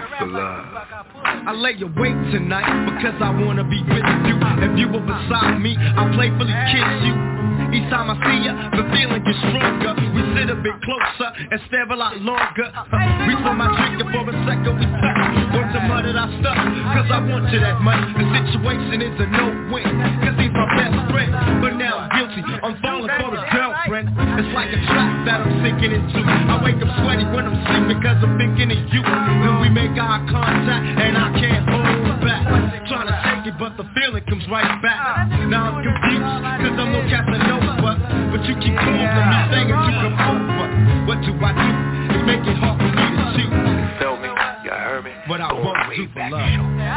M: I lay awake tonight because I wanna be with you. If you were beside me, I'll playfully kiss you. Each time I see ya, the feeling gets stronger. We sit a bit closer and stare a lot longer. Reach for my drink and for a second we touch. Want to mud that I stuck, cause I want you that much. The situation is a no-win, cause he's my best friend. But now I'm guilty, I'm falling for his girlfriend. It's like a trap that I'm sinking into. I wake up sweaty when I'm sleeping cause I'm thinking of you. Then we make eye contact and I can't hold back. Trying to shake it but the feeling comes right back. Now I'm confused cause I'm no Casanova. But you keep calling me saying you come over. What do I do? It make it hard for me to choose.
J: Tell me, you heard me.
M: What I won't do for love.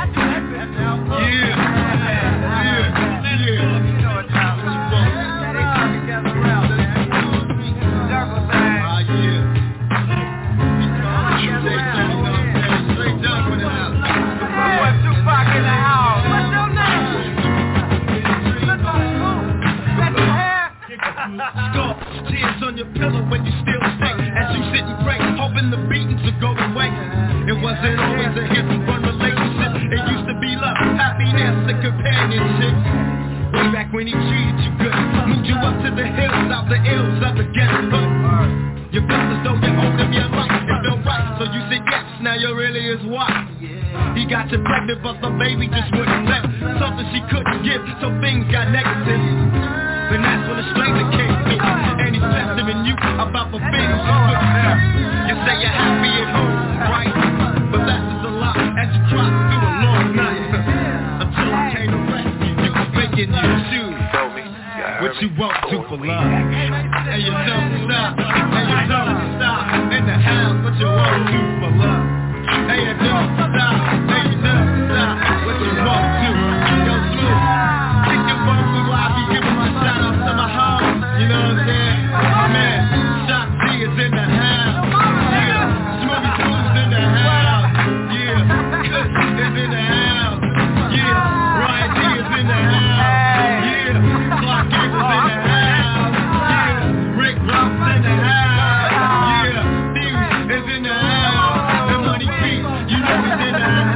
M: Tears on your pillow when you still stay as you sit and pray, hoping the beatings will go away. It wasn't always a hit and run relationship. It used to be love, happiness, and companionship. Way back when he treated you good, moved you up to the hills, out the ills of the ghetto. You felt as though you owed him your life, it felt right, so you said yes, now you really his wife. He got you pregnant, but the baby just wouldn't let. Something she couldn't give, so things got negative. And that's when the stranger came in, and he's pestering you about the things you couldn't do. You say you're happy at home, right? But that's just a lie, as you cry through a long night. Until I came to rescue you, making you choose what you won't do for love. And you don't stop, and you don't stop in the house, what you won't do for love. And you don't stop, and you don't stop what you won't do. Go through. Kick your phone through, I'll be giving my shout out to my homies. You know what I'm saying? My man, Shock G is in the house. Yeah, Smoothie Smooth's in the house. Yeah, Kush is in the house. Yeah, Ryan G is in the house. Yeah, Clark Gable is in the house. Yeah, Rick Ross in the house. Yeah, Steve is in the house. And Money P, you know he's in the house.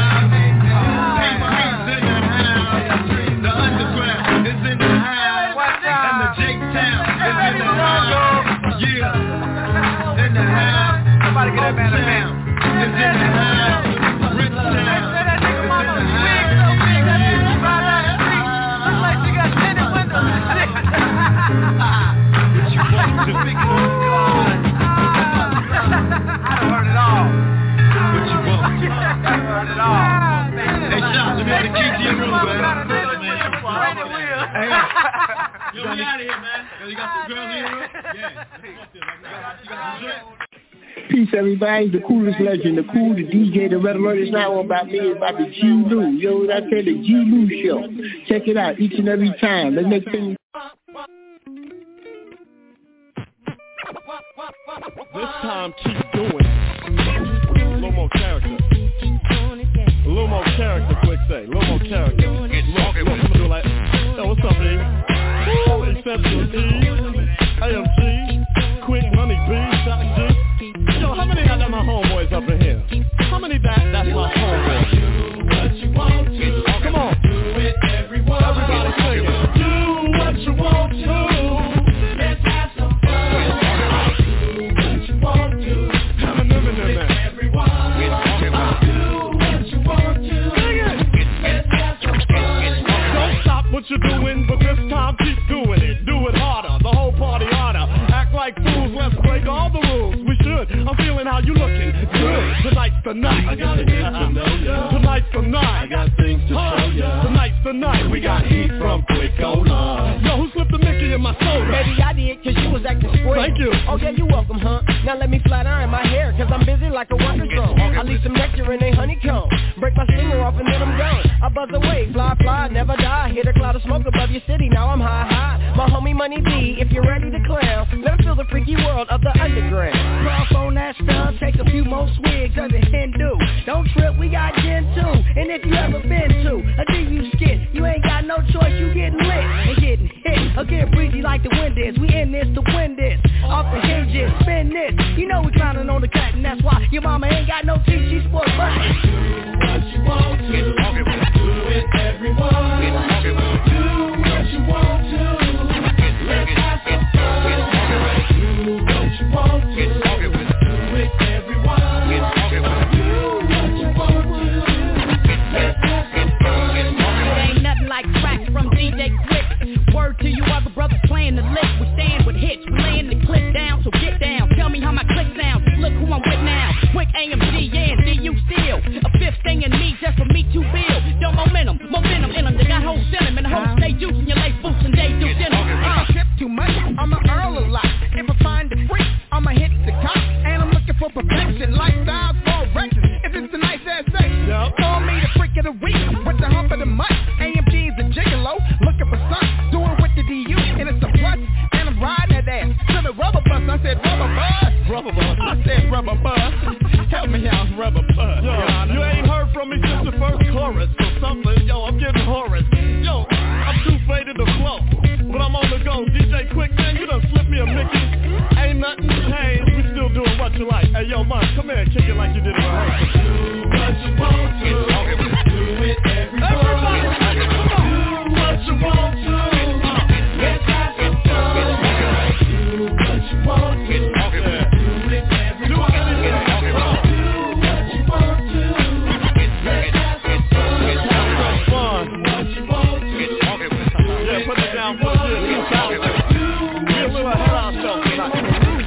M: P-P's in the house. The underground is in the house. And the J-Town is in the house. Yeah, in the house. Somebody get that man a pound. Is in the house. Rich Town is in the Hey, Shop, let me have the key to your room, man. Yo, we out of here, man. Yo, you got some girls in your room? Yeah. You got some drink?
N: Peace, everybody. The coolest legend, the DJ, the Red Alert is now on about me. It's about the G Lou. Yo, what I said, the G Lou show. Check it out each and every time. Let's make things.
C: This time, keep doing it. A little more character. A little more character, quick say. A little more character. Look, I'm gonna do like, yo, what's up, B? Woo, Exceptional D, AMG, Quick Money B, Shock G. Yo, how many I got my homeboys up in here? How many that's my homeboys? Do what you want to. Oh, come on. Do it, everyone. Everybody sing it. Do what you want to. Let's have some fun. Do what you want to. What you doing, but this time keep doing it. Do it harder, the whole party harder. Act like fools, let's break all the rules. We should, I'm feeling how you looking. Good, tonight's the night. I gotta get to know ya. Tonight's the night. I got things to show ya. Tonight's
O: tonight. We got heat from Quick-O-Love. Yo, who slipped the Mickey in my soda?
D: Maybe I did, cause you was acting square.
O: Thank you.
D: Oh yeah, you welcome, huh? Now let me flat iron my hair, cause I'm busy like a worker's drone. I leave some nectar in a honeycomb. Break my stinger off and then I'm gone. I buzz away, fly, never die. Hit a cloud of smoke above your city, now I'm high. My homie Money B, if you're ready to clown, let him feel the freaky world of the underground.
P: Cross on that stuff, take a few more swigs of the Hindu. Don't trip, we got Gen 2. And if you ever been to a DU skit, you ain't got no choice, you getting lit and getting hit. Again, breezy like the wind is. We in this to win this. Off the hinges, spin this. You know we clowning on the cut, and that's why your mama ain't got no teeth, she sport buttons.
M: Do what you want to. Do it, everyone. Do what you want to. Let's have some fun. Do what you want to. Do it, everyone. Do what you want to. Let's have some fun.
P: It ain't nothing like crack from DJ Quick. Word to you other brothers playing the lick. We stand with hits, we laying the clip down, so get down. Tell me how my click sounds, look who I'm with now. Quick AMG, yeah, and DU still. A fifth thing in me, just for me to build. Yo, momentum in them. They got whole sentiment, the whole stay juicing your lace boots and day do dinner.
Q: If I tip too much, I'ma earl a lot. If I find a freak, I'ma hit the cop. And I'm looking for perfection, lifestyles for erections. If it's a nice ass sex, call me the freak of the week with the hump of the month. AMG's a gigolo, looking for something, doing with the DU, and it's a plus. And I'm riding that ass to the rubber bus. I said rubber bus, rubber bus. I said rubber bus. Help me out, rubber bus.
O: Yo, you ain't heard from me since the first chorus or something. Yo, I'm getting hoarse. Yo, I'm too faded to flow, but I'm on the go. DJ Quick, man, you done slipped me a Mickey. Ain't nothing changed, we still doing what you like. Hey, yo, man, come here and kick it like you did in rehearsal.
M: Do what you want to. Do it, everybody. Do what you want to. Let's have some fun. Do what you want to. Do it, everybody. Do what you want to. Let's have some fun. Do what you want to.
O: Yeah, put it down for the shit. Be a little head on show tonight.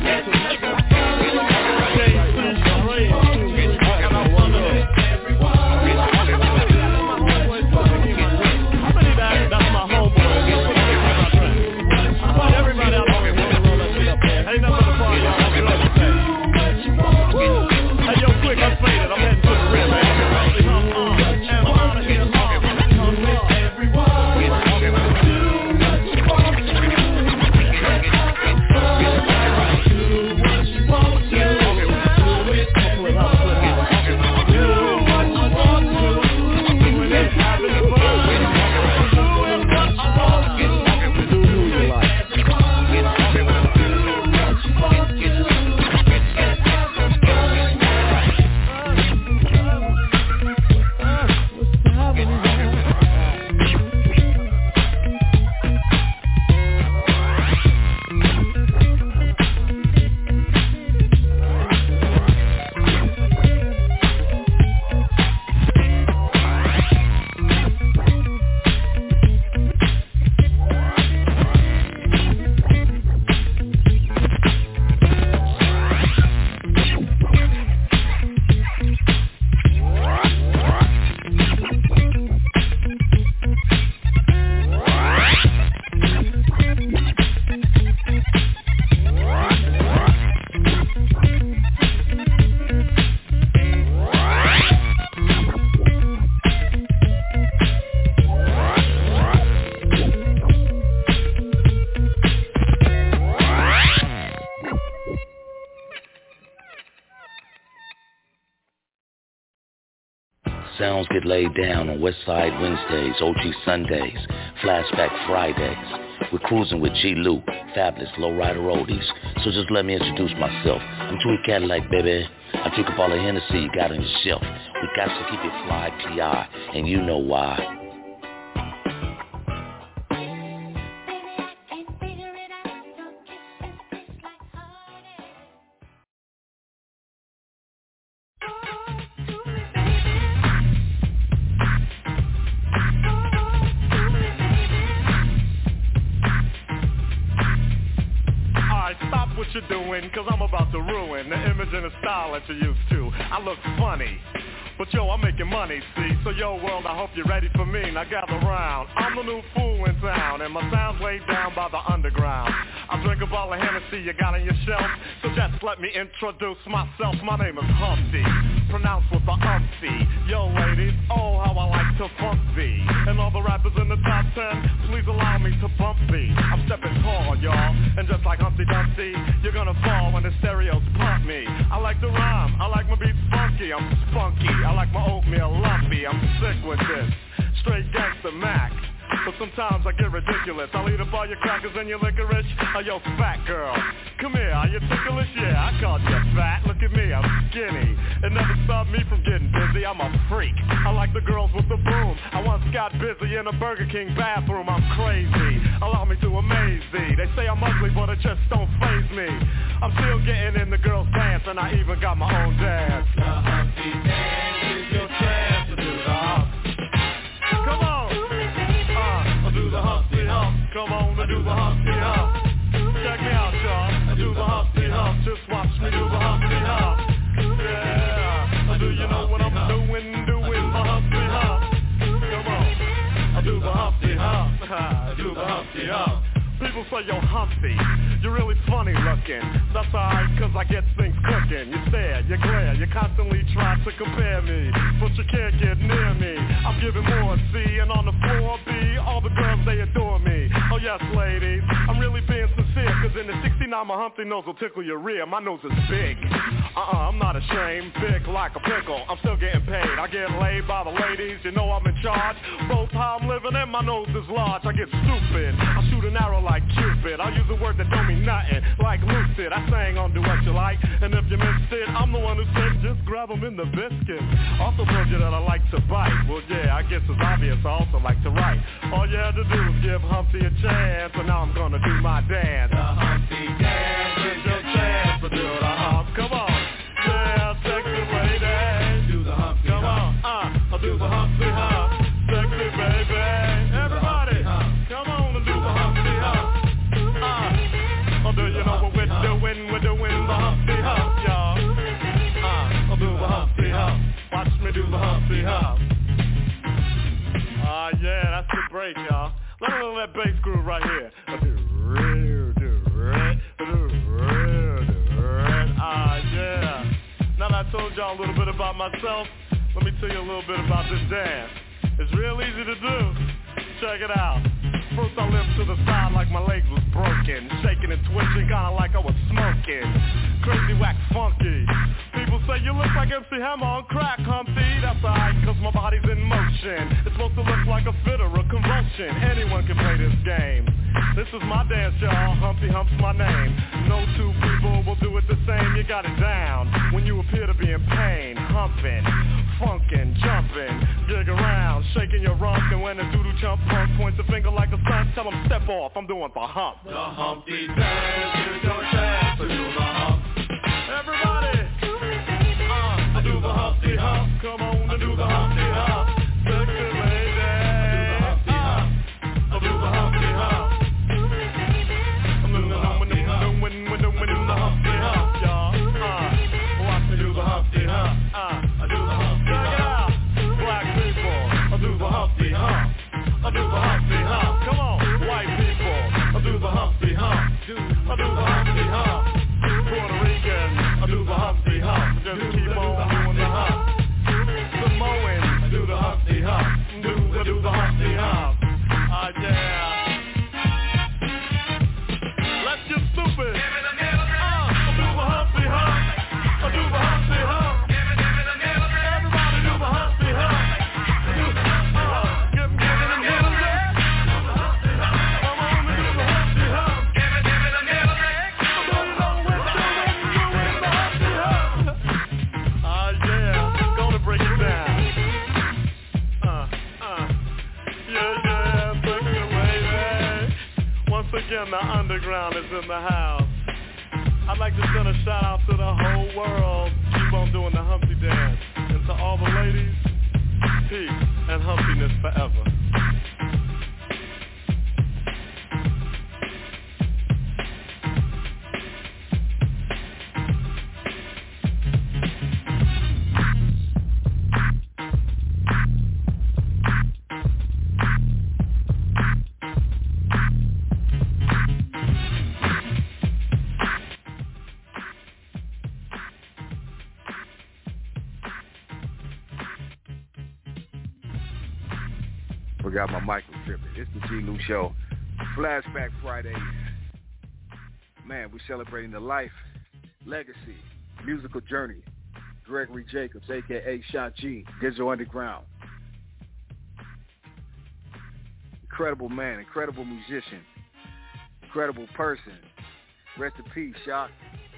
R: Sounds get laid down on Westside Wednesdays, OG Sundays, Flashback Fridays. We're cruising with G. Lou, Fabulous Lowrider Oldies. So just let me introduce myself. I'm Tweet Cadillac, baby. I drink up all the Hennessy you got on your shelf. We got to keep it fly, PI, and you know why.
O: Cause I'm about to ruin the image and the style that you're used to. I look funny, But yo, I'm making money, see? So yo, world, I hope you're ready for me. Now gather round. I'm the new fool in town, and my sound's laid down by the underground. I drink a bottle of Hennessy you got on your shelf, so just let me introduce myself. My name is Humpty, pronounced with the umpty. Yo, ladies, oh, how I like to funk thee. And all the rappers in the top 10, please allow me to bump thee. I'm stepping tall, y'all, and just like Humpty Dumpty, you're gonna fall when the stereos pump me. I like to rhyme, I like my beats funky, I'm spunky, I like my oatmeal lumpy, I'm sick with this, straight gangster Mac. But sometimes I get ridiculous. I'll eat up all your crackers and your licorice. Oh, yo, fat girl, come here, are you ticklish? Yeah, I called you fat. Look at me, I'm skinny. It never stopped me from getting busy. I'm a freak. I like the girls with the boom. I once got busy in a Burger King bathroom. I'm crazy. Allow me to amaze thee. They say I'm ugly, but it just don't faze me. I'm still getting in the girls' pants, and I even got my own dance. The Humpty Dance is your chance to do the hump. Come on. Do the Humpty Hump, come on and do the Humpty Hump. Check me out, y'all, I do the Humpty Hump. Just watch me do the Humpty Hump. Yeah, do you know what I'm doing the Humpty Hump? Come on, I do the Humpty Hump. I do the Humpty Hump. People say, yo, Humpty, you're really funny looking. That's alright, cause I get things cooking. You stare, you glare, you constantly try to compare me, but you can't get near me. I'm giving more C, and on the floor B, all the girls, they adore me. Oh yes, ladies, I'm really being sincere, cause in the 69, my Humpty nose will tickle your rear. My nose is big. I'm not ashamed, big like a pickle. I'm still getting paid, I get laid by the ladies, you know I'm in charge. Both how I'm living and my nose is large. I get stupid, I shoot an arrow like Cupid. I'll use a word that don't mean nothing, like lucid. I sang on Do What You Like, and if you missed it, I'm the one who said just grab them in the biscuit. Also told you that I like to bite. Well yeah, I guess it's obvious I also like to write. All you had to do was give Humpty a chance, and now I'm gonna do my dance. The Humpty Dance is your chance to do the hump. Come on, yeah, sexy lady, do the Humpty Come on, I'll do the Humpty Hump. Sexy baby, everybody, come on and do the Humpty Hump. Oh, do you know what we're doing? We're doing the Humpty Hump, y'all. I'll do the Humpty Hump. Watch me do the Humpty Hump. Yeah, that's the break, y'all. Let me know that bass groove right here. Yeah. Now that I told y'all a little bit about myself, let me tell you a little bit about this dance. It's real easy to do. Check it out. First I limped to the side like my legs was broken, shaking and twitching kinda like I was smoking. Crazy, whack, funky. People say you look like MC Hammer on crack, Humpty. That's alright, cause my body's in motion. It's supposed to look like a fit or a convulsion. Anyone can play this game. This is my dance, y'all. Humpty Hump's my name. No two people will do it the same. You got it down when you appear to be in pain. Humping, funkin', jumping, dig around, shaking your rump. And when the doodle chump punk points a finger like a son, tell him step off, I'm doing the hump. The Humpty Dance is your chance to do the hump. Everybody, I do the Humpty Hump. Come on and do the Humpty Hump. Sexy lady, I do the Humpty Hump. I'm doing the Humpty Hump, y'all. Watch me do the Humpty Hump. I do the Humpty Hump. Check it out, black people, I do the Humpty Hump. I do the Humpty Hump. Come on, white people, I do the Humpty Hump. I do the Humpty Hump. Puerto Rican, I do the Humpty Hump. Just keep on doing the hump. Samoan, I do the Humpty Hump. I do the Humpty Hump. Yeah. Let's get stupid. I do the Humpty Hump. I do the Humpty Hump. Everybody do the Humpty Hump. Again, the underground is in the house. I'd like to send a shout out to the whole world. Keep on doing the Humpty Dance. And to all the ladies, peace and humpiness forever.
I: forgot my mic was tripping. It's the G. Lou Show. Flashback Fridays. Man, we're celebrating the life, legacy, musical journey. Gregory Jacobs, a.k.a. Shock G, Digital Underground. Incredible man, incredible musician, incredible person. Rest in peace, Shock.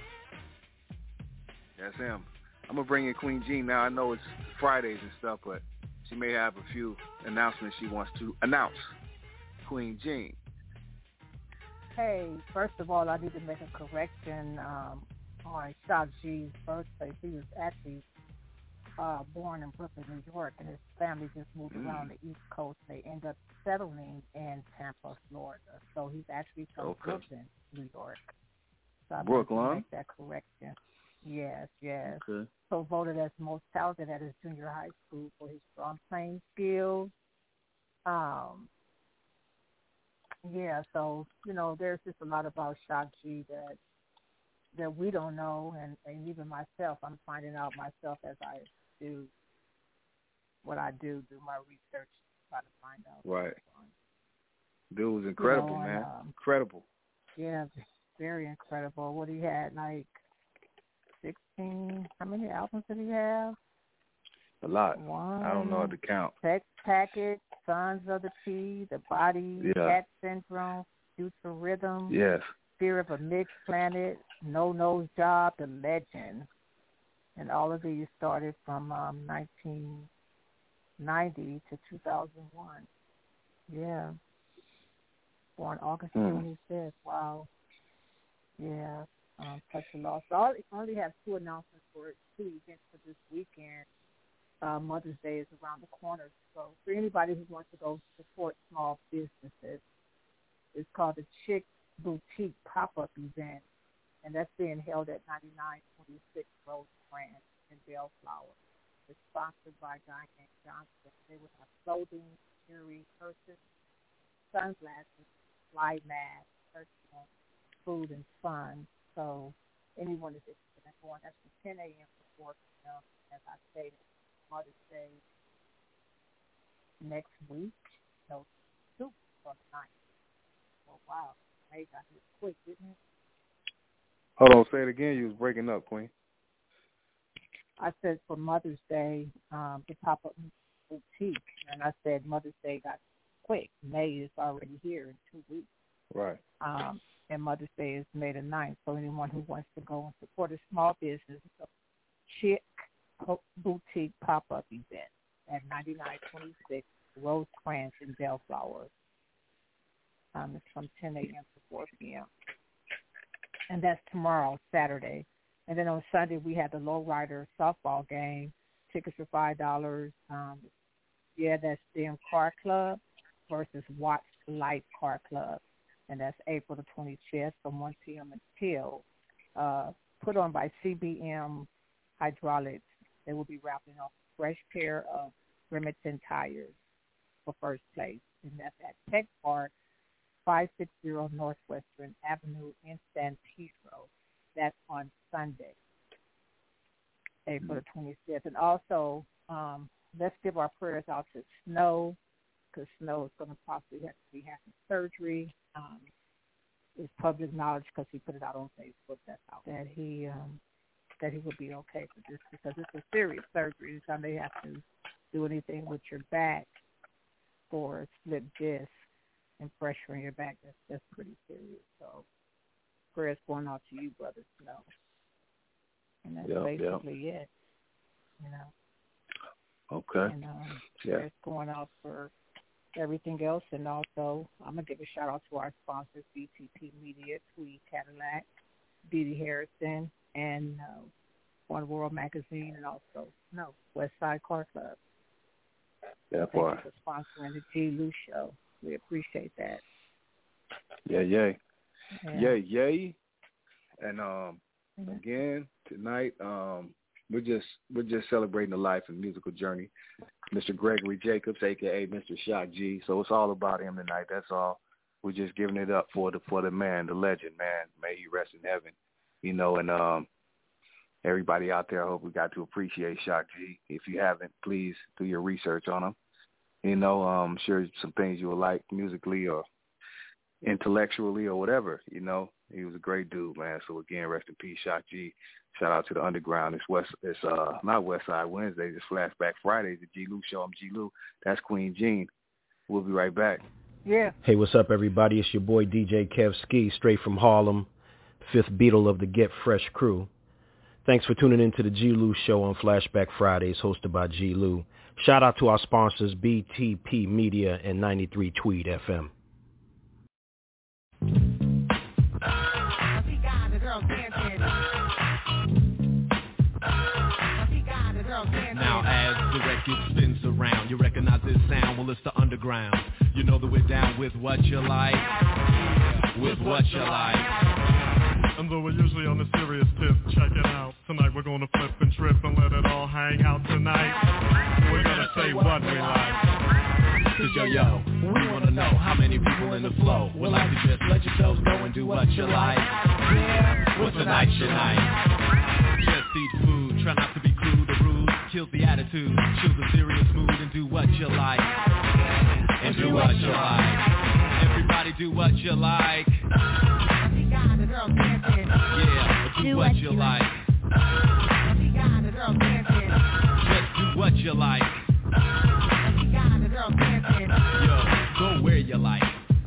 I: That's him. I'm going to bring in Queen Jean now. I know it's Fridays and stuff, but she may have a few announcements she wants to announce. Queen Jean.
H: Hey, first of all, I need to make a correction on Shock G's birthplace. He was actually born in Brooklyn, New York, and his family just moved around the East Coast. They ended up settling in Tampa, Florida. So he's actually from Brooklyn, New York. So I want to make that correction. Yes. Okay. So voted as most talented at his junior high school for his strong playing skills. Yeah, so, there's just a lot about Shock G that we don't know, and even myself, I'm finding out myself as I do what I do my research, try to find out.
I: Right. Dude was incredible, man. Incredible.
H: Yeah, very incredible. What he had, like 16, how many albums did he have?
I: A lot. I don't know how to count.
H: Sex Packet, Sons of the P, The Body, Cat Syndrome, Future Rhythm, Fear of a Mixed Planet, No Nose Job, The Legend. And all of these started from 1990 to 2001. Yeah. Born August 25th. Wow. Yeah. Such a loss. So I only have two announcements for two events for this weekend. Mother's Day is around the corner. So for anybody who wants to go support small businesses, it's called the Chick Boutique Pop-Up Event, and that's being held at 9926 Rosecrans in Bellflower. It's sponsored by Diane Johnson. They will have clothing, jewelry, purses, sunglasses, fly masks, personal, food, and fun. So anyone is interested in going, that's from 10 a.m. to 4 p.m. As I stated, Mother's Day next week. No, 2 on the 9th. Oh, wow. Hey, got this quick, didn't it?
I: Hold on, say it again. You was breaking up, Queen.
H: I said for Mother's Day, the pop-up boutique, and I said Mother's Day got quick. May is already here in 2 weeks.
I: Right.
H: And Mother's Day is May the 9th, so anyone who wants to go and support a small business, it's a Chick Boutique Pop-Up Event at 9926 Rosecrans in Bellflower. It's from 10 a.m. to 4 p.m. And that's tomorrow, Saturday. And then on Sunday, we have the Lowrider softball game. Tickets are $5. That's DM Car Club versus Watts Light Car Club. And that's April the 25th from 1 p.m. until put on by CBM Hydraulics. They will be wrapping up a fresh pair of Remington tires for first place. And that's at Tech Park, 560 Northwestern Avenue in San Pedro. That's on Sunday, April the 25th. And also, let's give our prayers out to Snow, because Snow is going to possibly have to be having surgery. It's public knowledge because he put it out on Facebook. That's out that he will be okay for this, because it's a serious surgery. Anytime they have to do anything with your back for a slip disc and pressure in your back, that's pretty serious. So prayers going out to you, Brother Snow. And that's basically it,
I: Okay.
H: And prayers going out for everything else. And also, I'm going to give a shout-out to our sponsors, BTP Media, Tweed Cadillac, Dee Harrison, and One World Magazine, and also West Side Car Club. Thank you for sponsoring the G. Lou Show. We appreciate that.
I: Yay. And again, tonight, we're just celebrating the life and musical journey. Mr. Gregory Jacobs, aka Mr. Shock G. So it's all about him tonight. That's all. We're just giving it up for the man, the legend, man. May he rest in heaven. And everybody out there, I hope we got to appreciate Shock G. If you haven't, please do your research on him. You know, I'm sure some things you will like musically or intellectually or whatever, you know. He was a great dude, man. So again, rest in peace, Shock G. Shout out to the Underground. It's not West Side Wednesdays, it's Flashback Fridays, the G. Lou Show. I'm G. Lou. That's Queen Jean. We'll be right back.
H: Yeah.
S: Hey, what's up, everybody? It's your boy DJ Kev Ski, straight from Harlem, fifth Beatle of the Get Fresh crew. Thanks for tuning in to the G. Lou Show on Flashback Fridays, hosted by G. Lou. Shout out to our sponsors, BTP Media and 93 Tweed FM.
C: Now as the record spins around, you recognize this sound, well it's the Underground. You know that we're down with what you like, with what you like.
O: And though we're usually on a serious tip, check it out. Tonight we're gonna flip and trip and let it all hang out tonight. We're gonna say what we like.
C: Cause yo, we wanna know how many people in the flow would like to just let yourselves go and do what you like. Yeah, what's tonight's your night? Just eat food, try not to be crude or rude. Kills the attitude, chills the serious mood, and do what you like. And do what you like. Everybody do what you like. Yeah, do what you like. Just do what you like. Yo, go where you like.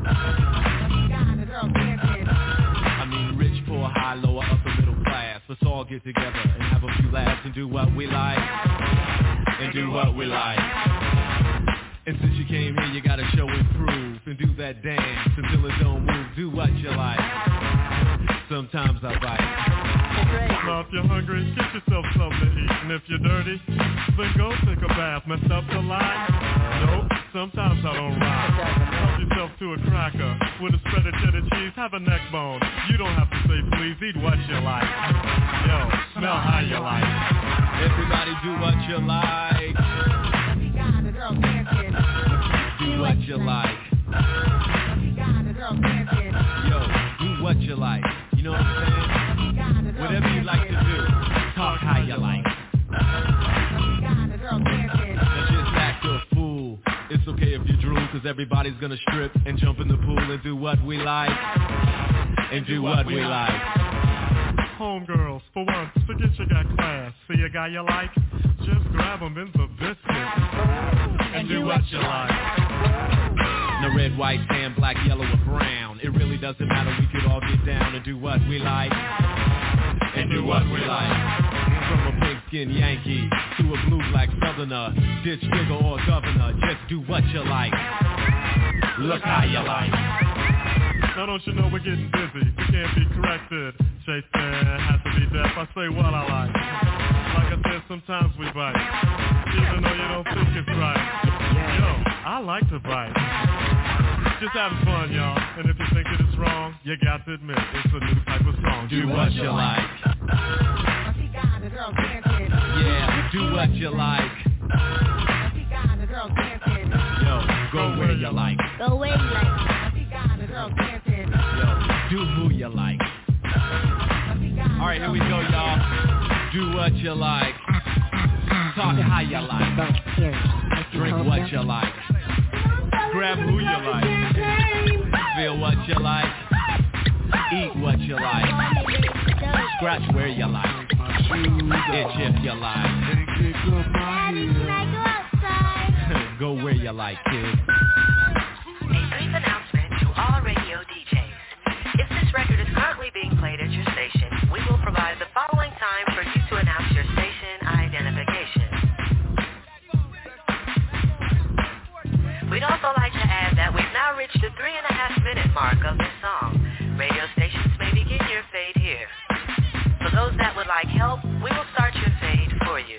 C: I mean rich, poor, high, lower, upper, middle class. Let's all get together and have a few laughs and do what we like. And do what we like. And since you came here, you gotta show and prove and do that dance until it don't move. Do what you like. Sometimes I bite.
O: Now if you're hungry, get yourself something to eat. And if you're dirty, then go take a bath. Messed up the line? Nope, sometimes I don't rhyme. Help yourself to a cracker with a spread of cheddar cheese. Have a neck bone. You don't have to say please, eat what you like. Yo, smell how you like.
C: Everybody do what you like. Do what you like. Yo, do what you like. You know what I'm saying? Whatever you like to do, talk how you like. Now just act a fool. It's okay if you drool, cause everybody's gonna strip and jump in the pool and do what we like. And do what we like.
O: Homegirls, for once, forget you got class. See a guy you like? Just grab him in the biscuit.
C: And do what you like. No red, white, tan, black, yellow, or brown. It really doesn't matter, we could all get down and do what we like. And do what we like. From a pink-skinned Yankee to a blue-black Southerner, ditch nigga or governor, just do what you like. Look how you like.
O: Now don't you know we're getting busy, we can't be corrected. Chase has to be deaf, I say what I like. Like I said, sometimes we bite, even though you don't think it's right. Yo, I like to bite. Just having fun, y'all. And if you think it is wrong, you got to admit it's a new type of song.
C: Do what you like. Yeah, do what you like. Yo, go where you like.
T: Go where you like.
C: Yo, do who you like. Alright, here we go, y'all. Do what you like. Talk how you like. Drink what you like. Grab who you like. Feel what you like. Eat what you like. Scratch where you like. Itch if you like. Go where you like, kid.
B: A brief announcement to all radio DJs. If this record is currently being played at your station, we will provide the following time for you to announce your station identification. We'd also like to add that we've now reached the 3.5-minute mark of this song. Radio stations may begin your fade here. For those that would like help, we will start your fade for you.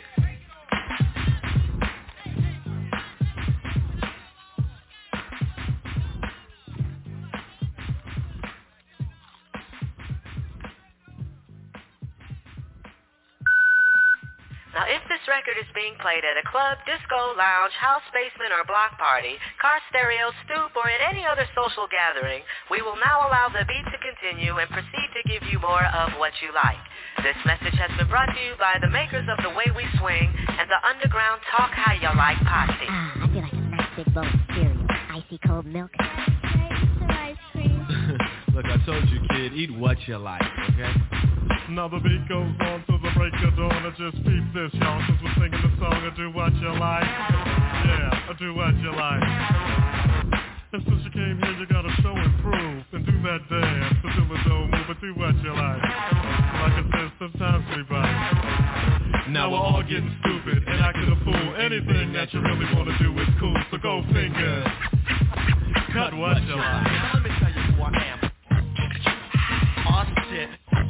B: Now, if this record is being played at a club, disco, lounge, house basement, or block party, car stereo, stoop, or at any other social gathering, we will now allow the beat to continue and proceed to give you more of what you like. This message has been brought to you by the makers of The Way We Swing and the Underground Talk How You Like posse.
T: I feel like a nice big bowl of cereal, icy cold milk.
U: Ice cream.
J: Look, I told you, kid, eat what you like, okay?
O: Now the beat goes on to the break of dawn. I just peep this, y'all, since we're singing the song of Do What You Like. Yeah, do what you like. And since you came here, you gotta show and prove and do that dance until the dough move, but do what you like. Like I said, sometimes we bite. Now we're all getting stupid and acting a fool. Anything that you really wanna do is cool, so go fingers. Cut what you like.
V: Now let me tell you who I am. Awesome shit.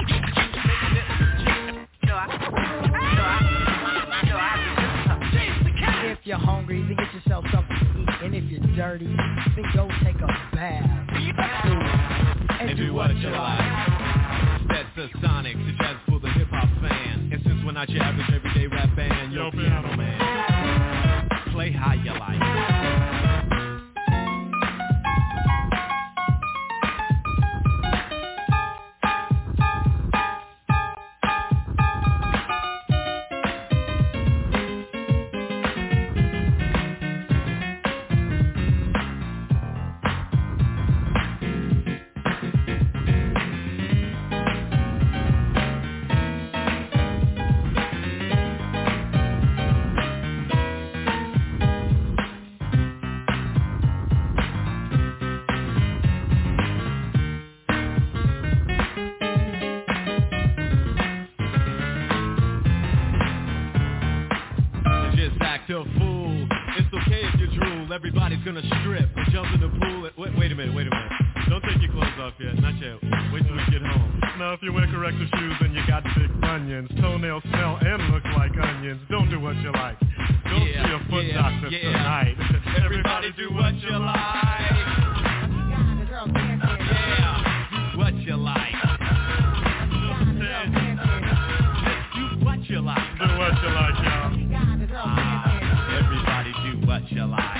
P: If you're hungry, then get yourself something to eat. And if you're dirty, then go take a bath.
J: And do what you like. That's the Sonic, the jazz for the hip-hop fan. And since we're not your average everyday rap band, yo, piano man, play how you like. Everybody's gonna strip and jump in the pool. Wait a minute. Don't take your clothes off yet, not yet. Wait till we get home.
O: Now if you wear corrective shoes and you got big bunions, toenails smell and look like onions, don't do what you like. Don't see a foot doctor tonight.
J: Everybody do what you like. Yeah, do what you like. Just do what you like.
O: Do what you like, y'all.
J: Everybody do what you like.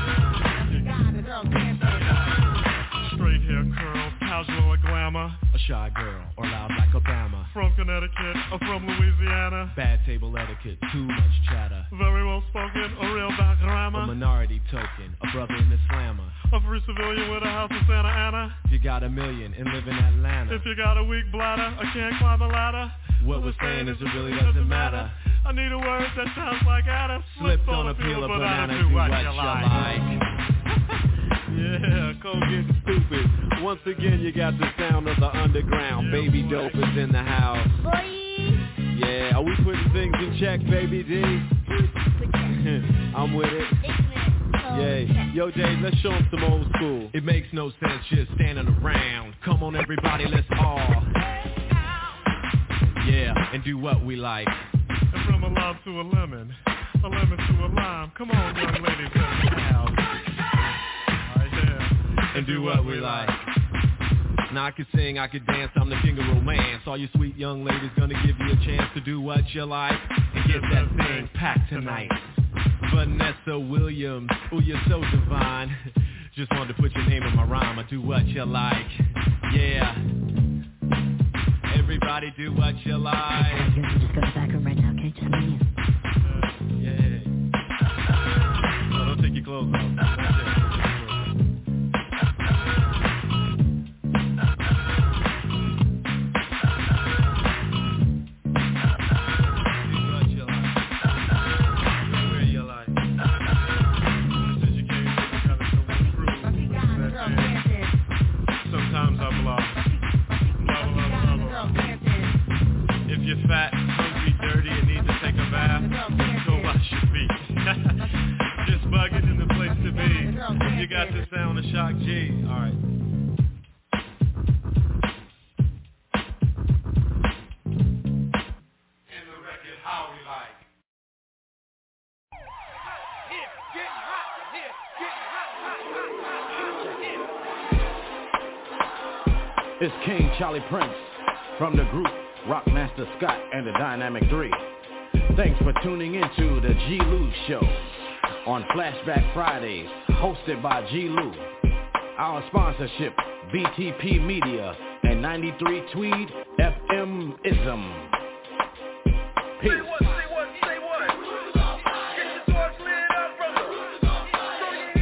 O: Straight hair curl, casual or glamour.
J: A shy girl, or loud like Obama.
O: From Connecticut or from Louisiana.
J: Bad table etiquette, too much chatter.
O: Very well spoken, a real bad grammar.
J: A minority token, a brother in the slammer.
O: A free civilian with a house in Santa Ana.
J: If you got $1 million and live in Atlanta.
O: If you got a weak bladder or can't climb a ladder.
J: What we're saying is it really doesn't matter.
O: I need a word that sounds like Adam.
J: Slipped on a peel of banana, do what you like. Yeah, cold getting stupid. Once again, you got the sound of the underground. Yeah, Baby Dope is in the house.
U: Boy.
J: Yeah, are we putting things in check, Baby D? I'm with it. Yeah, yo Jay, let's show them some old school. It makes no sense just standing around. Come on everybody, let's all. Yeah, and do what we like.
O: And from a lime to a lemon to a lime. Come on, young ladies, in the house.
J: And do what we like. Now I can sing, I can dance, I'm the king of romance. All you sweet young ladies gonna give you a chance to do what you like and get that thing packed tonight. Vanessa Williams, ooh you're so divine. Just wanted to put your name in my rhyme. I do what you like. Yeah. Everybody do what you like.
T: You just go to the back room right now, okay? Just leave me in.
J: Yeah. No, don't take your clothes off.
O: Fat, hungry, dirty, and need to take a bath, go wash your feet. Just bugging in the place to be. You got the sound of Shock G. Alright. And the record how we like.
E: It's King Charlie Prince from the group Rockmaster Scott and the Dynamic 3. Thanks for tuning into the G. Lou Show on Flashback Fridays, hosted by G. Lou. Our sponsorship, BTP Media and 93 Tweed FM-ism. Peace.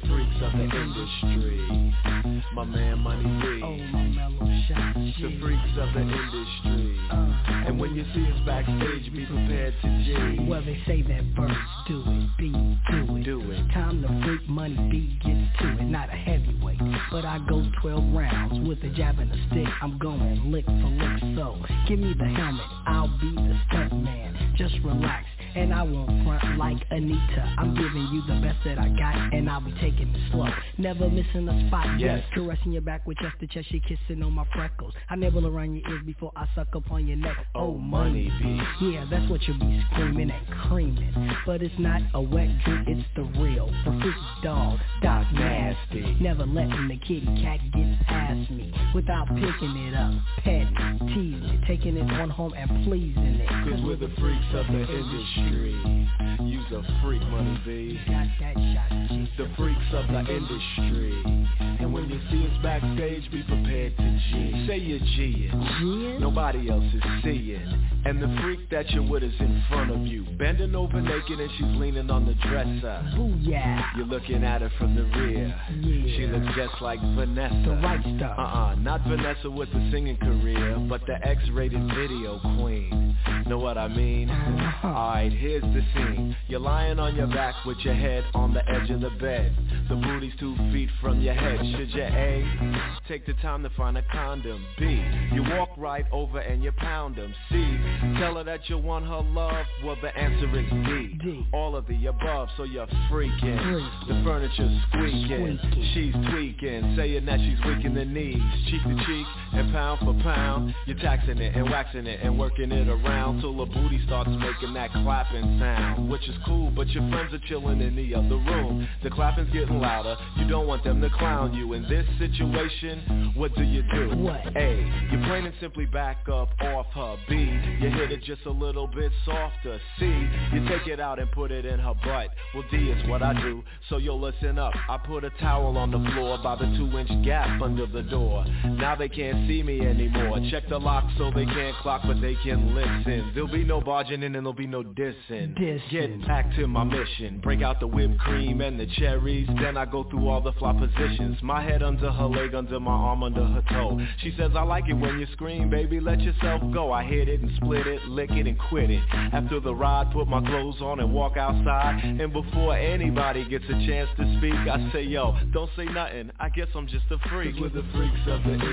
C: freaks of the industry. My man Money B.
D: Oh, my mellow shot.
C: The freaks of the industry. And when you see us backstage, be prepared to G.
D: Well, they say that birds do it, B, do it.
C: Do it.
D: Time to freak, Money B gets to it. Not a heavyweight, but I go 12 rounds with a jab and a stick. I'm going lick for lick, so give me the helmet. I'll be the stunt man. Just relax, and I won't front like Anita. I'm giving you the best that I got, and I'll be taking it slow. Never missing a spot,
C: yes.
D: Caressing your back with chest to chest, she kissing on my freckles. I nibble around your ears before I suck up on your neck.
C: Oh, Money B.
D: Yeah, that's what you'll be screaming and creaming. But it's not a wet drink, it's the real. The freak dog, Doc Nasty. Never letting the kitty cat get past me without picking it up, petting, teasing it, taking it on home and pleasing it.
C: Cause we're the freaks of the industry. You's a freak, Money B.
D: Got that shot, G.
C: The freaks of the industry. And when you see us backstage, be prepared to G. Say you're G'ing. Nobody else is seeing. And the freak that you're with is in front of you, bending over naked and she's leaning on the dresser.
D: Booyah.
C: You're looking at her from the rear.
D: Yeah.
C: She looks just like Vanessa.
D: The right stuff.
C: Not Vanessa with the singing career, but the X-rated video queen. Know what I mean? Alright, here's the scene. You're lying on your back with your head on the edge of the bed. The booty's 2 feet from your head. Should you A, take the time to find a condom? B, you walk right over and you pound them. C, tell her that you want her love. Well, the answer is D. All of the above, so you're freaking. The furniture's squeaking. She's tweaking, saying that she's weak in the knees. Cheek to cheek and pound for pound. You're taxing it and waxing it and working it around till the booty starts making that clapping sound. Which is cool, but your friends are chilling in the other room. The clapping's getting louder. You don't want them to clown you. In this situation, what do you do?
D: What?
C: A, you plain and simply back up off her. B, you hit it just a little bit softer. C, you take it out and put it in her butt. Well, D is what I do, so you'll listen up. I put a towel on the floor by the 2-inch gap under the door. Now they can't see me anymore. Check the lock so they can't clock, but they can listen. There'll be no barging in and there'll be no dissing. Get back to my mission. Break out the whipped cream and the cherries. Then I go through all the fly positions. My head under her leg, under my arm, under her toe. She says, I like it when you scream, baby, let yourself go. I hit it and split it, lick it and quit it. After the ride, put my clothes on and walk outside. And before anybody gets a chance to speak, I say, yo, don't say nothing, I guess I'm just a freak. We're the freaks of the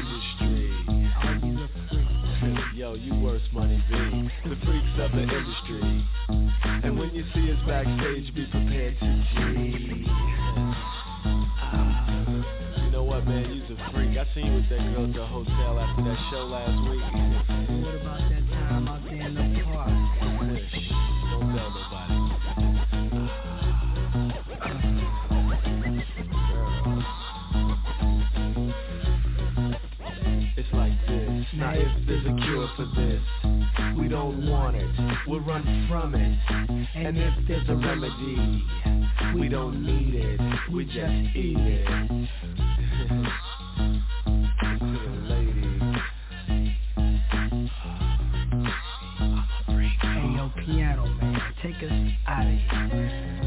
C: industry. Yo, you worse, Money B. The freaks of the industry. And when you see us backstage, be prepared to G. You know what, man, you's a freak. I seen you with that girl at the hotel after that show last week.
D: What about that time out there in the park?
C: Shh, don't tell nobody. It's like this. Now if there's a cure for this, we don't want it, we'll run from it. And if there's a remedy, we don't need it, we just eat it. To the ladies.
D: Hey, yo, piano man, take us out of here, man.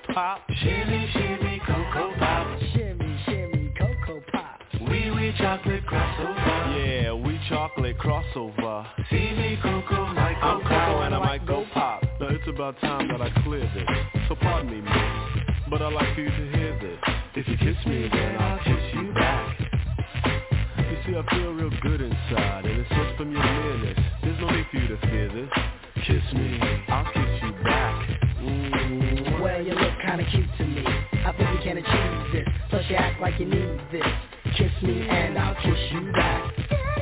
C: Pop.
J: Shimmy, shimmy, Cocoa Pop.
D: Shimmy, shimmy, Cocoa Pop.
J: We chocolate crossover.
C: Yeah, we chocolate crossover.
J: See me, Cocoa, might go
C: I'm Cocoa and I might go pop. Now it's about time that I clear this. So pardon me, miss, but I'd like for you to hear this. If you kiss me, then I'll kiss you back. You see, I feel real good inside, and it's just from your nearness. There's no need for you to fear this. Kiss me, I'll kiss you back. Ooh.
D: Well, you look kinda cute to me. I think we can achieve this. Plus you act like you need this. Kiss me and I'll kiss you back.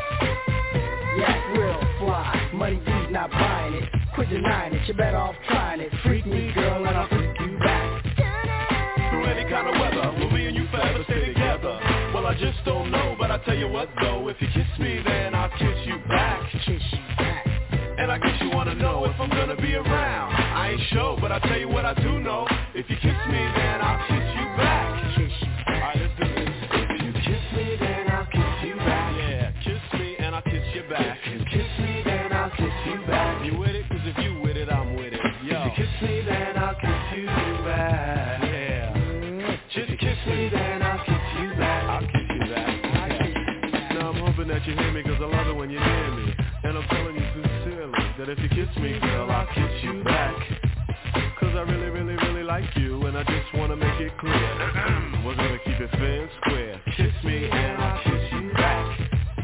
D: Yeah, real fly. Money D's not buying it. Quit denying it. You're better off trying it. Freak me, girl, and I'll freak you back.
C: Through any kind of weather, will me and you forever stay together? Well, I just don't know, but I tell you what though, if you kiss me, then I'll kiss you back.
D: Kiss you back.
C: And I guess you wanna know if I'm gonna be around. I ain't sure, but I tell you what I do know. If you kiss me, then I'll kiss you back.
D: Kiss you back.
C: Alright, let's do this.
J: If you kiss me, then I'll kiss you back.
C: Yeah, kiss me and I'll kiss you back.
J: If you kiss me, then I'll kiss you back.
C: You with it? Cause if you with it, I'm with it. Yo.
J: If you kiss me, then I'll kiss you back.
C: Yeah.
J: If you kiss me, then I'll kiss you back.
C: I'll kiss you back. Yeah. Now I'm hoping that you hear me, cause I love it when you hear me. And I'm telling you sincerely that if you kiss me, girl, I'll kiss you back. Cause I really, really, really like you, and I just wanna make it clear. We're gonna keep it fair and square. Kiss me and I'll kiss you back.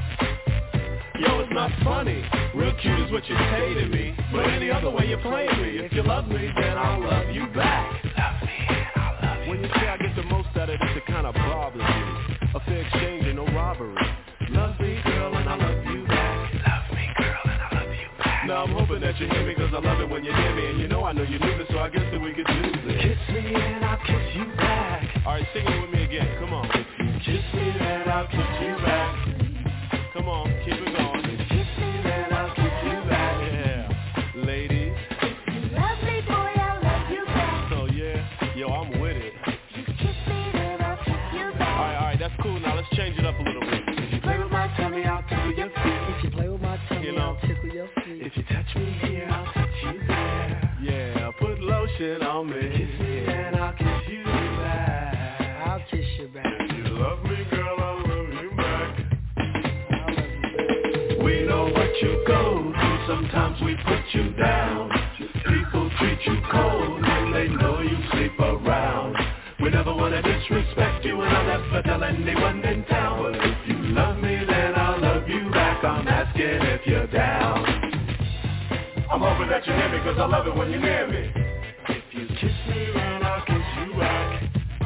C: Yo, it's not funny. Real cute is what you say to me. But any other way you play me. If you love me, then I'll love you back.
J: Love me and I'll love you.
C: When you say I get the most out of this, it kinda bothers you. A fair exchange and no robbery.
J: Love me, girl, and I love you back. Love me, girl, and I love you back.
C: Now I'm hoping that you hear me, cause I love it when you hear me. And you know I know you knew this, so I guess that we could do this.
J: Kiss me and I'll kiss you back.
C: Alright, sing it with me again, come on.
J: If you kiss me, then I'll kiss you back.
C: Come on, keep it going.
J: If you kiss me, then I'll kiss you back.
C: Yeah, ladies.
U: If you love me, boy, I'll love you back.
C: So yeah, yo, I'm with it.
U: If you kiss me, then I'll kiss you back.
C: Alright, that's cool. Now let's change it up a little bit.
J: If you play with my tummy, I'll tickle your feet.
D: If you play with my tummy,
C: You know.
D: I'll tickle your feet.
J: If you touch me here, I'll touch you there.
C: Yeah, put lotion on me.
J: Kiss me, then I'll kiss you back.
D: I'll kiss you back.
C: If you love me, girl, I'll love you back.
D: I'll love you back.
J: We know what you go through. Sometimes we put you down. People treat you cold when they know you sleep around. We never wanna disrespect you, and I'll never tell anyone in town. But if you love me, then I'll love you back. I'm asking if you're down. I'm hoping that you hear me, cause I love it when you near me. If you kiss me, then I'll kiss you back.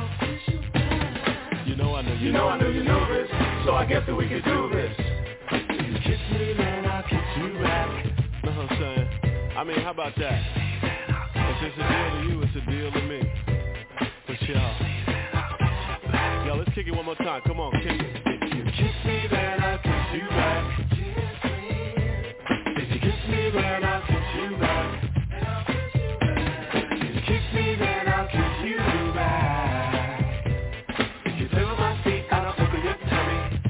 C: You know I know
J: You know I know you know this, so I guess that we could do this. If you kiss me, then I'll kiss you back.
C: Know what I'm saying? I mean, how about that? If it's a deal to you, it's a deal to me. For sure. Yo, let's kick it one more time. Come on, kick it.
J: If you kiss me, then I'll kiss you back. If you kiss me, then I'll kiss you back. If you kiss me, then I'll kiss you back. If you play with my feet, I'll tickle your tummy.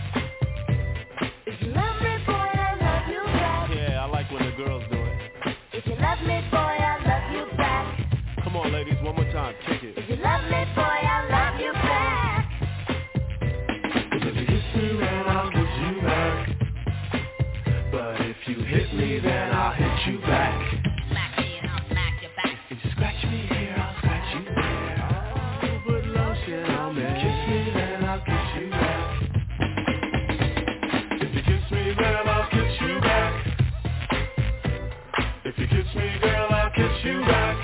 U: If you love me, boy, I love you back.
C: Yeah, I like when the girls do it.
U: If you love me, boy, I love you back.
C: Come on, ladies, one more time. Kick it.
U: If you love me, boy, I love you back.
J: If you kiss me, then I'll kiss you back. But if you hit me, then I'll hit you back.
U: Smack me and I'll smack your back.
J: If you scratch me here, I'll scratch you there.
C: Oh, put lotion on me.
J: Kiss me, then I'll kiss you back.
C: If you kiss me, then I'll kiss you back. If you kiss me, girl, I'll kiss you back.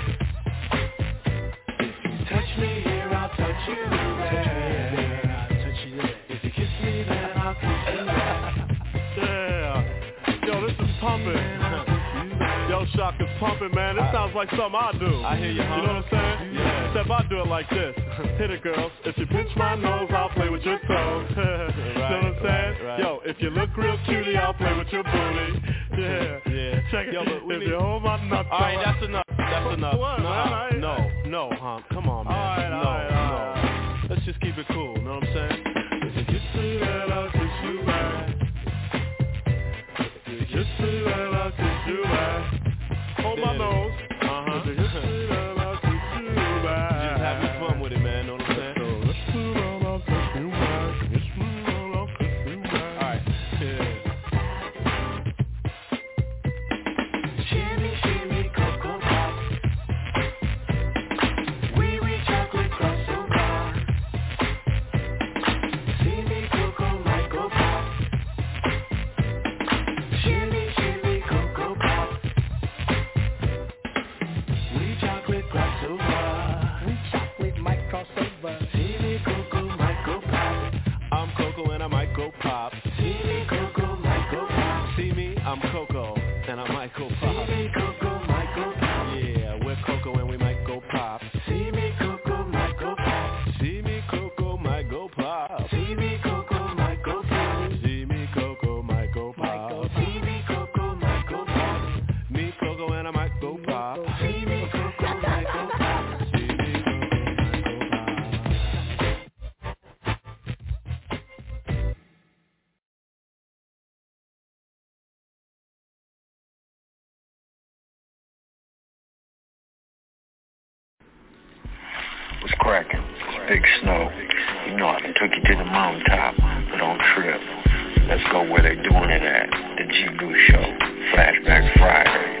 J: If you touch me here, I'll touch you there. If you kiss me, then I'll kiss you back.
C: Yeah. Yo, this is pumping. Yo, Shock is pumping, man. This sounds like something I do. I hear you, huh? You know what I'm saying? Yeah. Except I do it like this. Hit it, girls. If you pinch my nose, I'll play with your toes. You know what I'm saying?
J: Right.
C: Yo, if you look real cutie, I'll play with your booty. Yeah. Check it.
J: Yo, but
C: if you hold my nuts.
J: Alright, that's enough. That's enough.
C: What, man? No, Hump. Come on, man. No. Let's just keep it cool. Know what I'm saying? If you kiss me, then I'll kiss you back. If you kiss me, then I'll kiss you back. Hold my nose. If you kiss me, then I'll kiss you back.
F: Big Snow. You know I done took you to the mountaintop, but don't trip. Let's go where they doing it at. The G. Lou Show. Flashback Friday.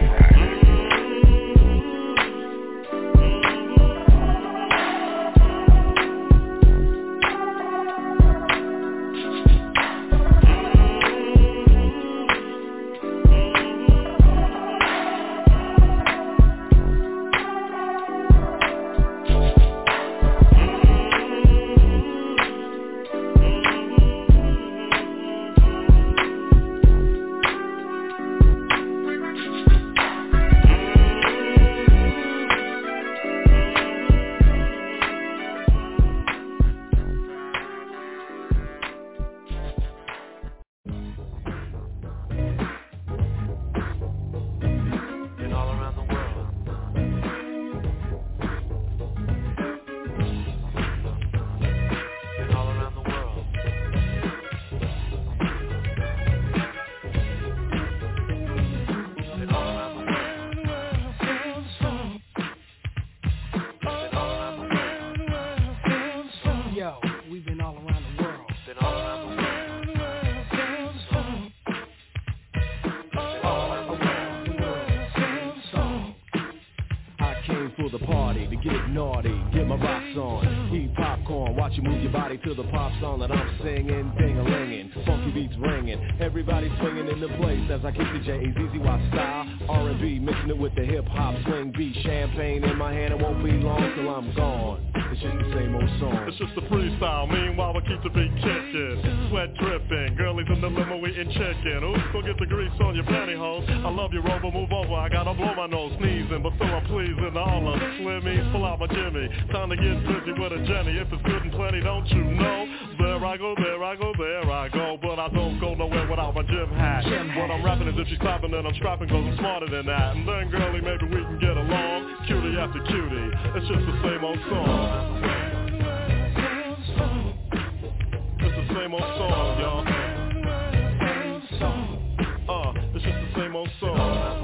C: To the pop song that I'm singing, ding-a-linging, funky beats ringing, everybody swinging in the place as I kick the J-A-Z-Z-Y style, R&B, mixing it with the hip-hop swing beat, champagne in my hand, it won't be long till I'm gone. It's just the same old song.
O: It's just a freestyle, meanwhile we keep the beat kicking, sweat dripping, girlies in the limo eating chicken, oops, go get the grease on your pantyhose, I love you Rover, move over, I gotta blow my nose, sneezing, but still I'm pleasing, all of the slimmies, pull out my Jimmy, time to get busy with a Jenny, if it's good and plenty, don't you know, there I go, there I go, there I go, but I don't go nowhere without my gym hat, what I'm rapping is if she's clapping then I'm strapping cause I'm smarter than that, and then girlie maybe we can get along, cutie after cutie, it's just the same old song. It's the same old song, y'all. It's just the same old song.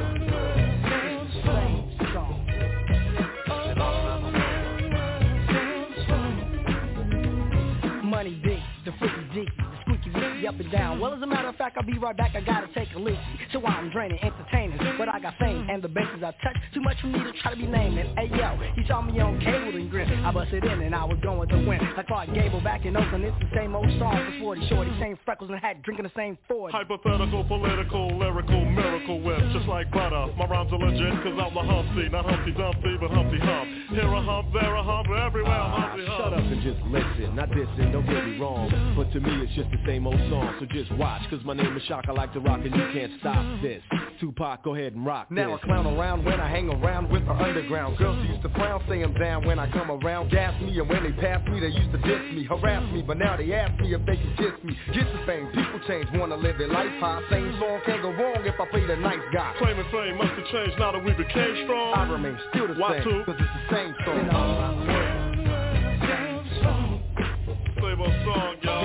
D: Money big, the freaky dicky, the squeaky wicky up and down. Well, as a matter of fact, I'll be right back. I gotta take a leak. So I'm draining, entertaining, but I got fame and the bases I touch. Too much for me to try to be naming. Hey yo, he saw me on cable and grin. I busted in and I was going to win. Like Clark Gable back in Oakland, it's the same old song for Sporty Shorty, same freckles and hat, drinking the same Ford.
O: Hypothetical, political, lyrical, miracle whip, just like butter. My rhymes are legit, cause I'm the Humpty, not Humpty Dumpty, but Humpty Hump. Here a hump, there a hump, everywhere I'm Humpty Hump.
C: Shut up and just listen, not dissing, don't get me wrong, but to me it's just the same old song, so just watch, cause my name is Shock, I like to rock and you can't stop this. Tupac, go ahead and rock
G: now
C: this.
G: I clown around when I hang around with the underground. Girls used to frown, say I'm down when I come around. Gas me, and when they pass me, they used to diss me, harass me, but now they ask me if they can kiss me. Get the fame, people change, wanna live their life high. Same song can't go wrong if I play the nice guy.
O: Claiming fame must have changed now that we became strong.
G: I remain still the
O: Why
G: same,
O: too?
G: cause it's the same song.
O: Same old song, y'all.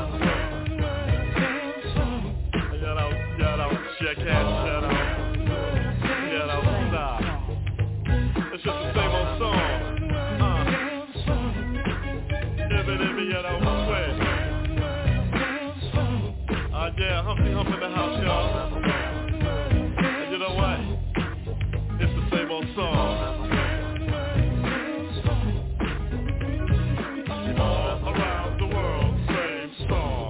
O: Check out, shout out. Shout out, stop. It's just the same old song. Every, you know, sweat. Yeah, Humpty Hump in the house, y'all. And you know what? It's the same old song. All around the world, same song.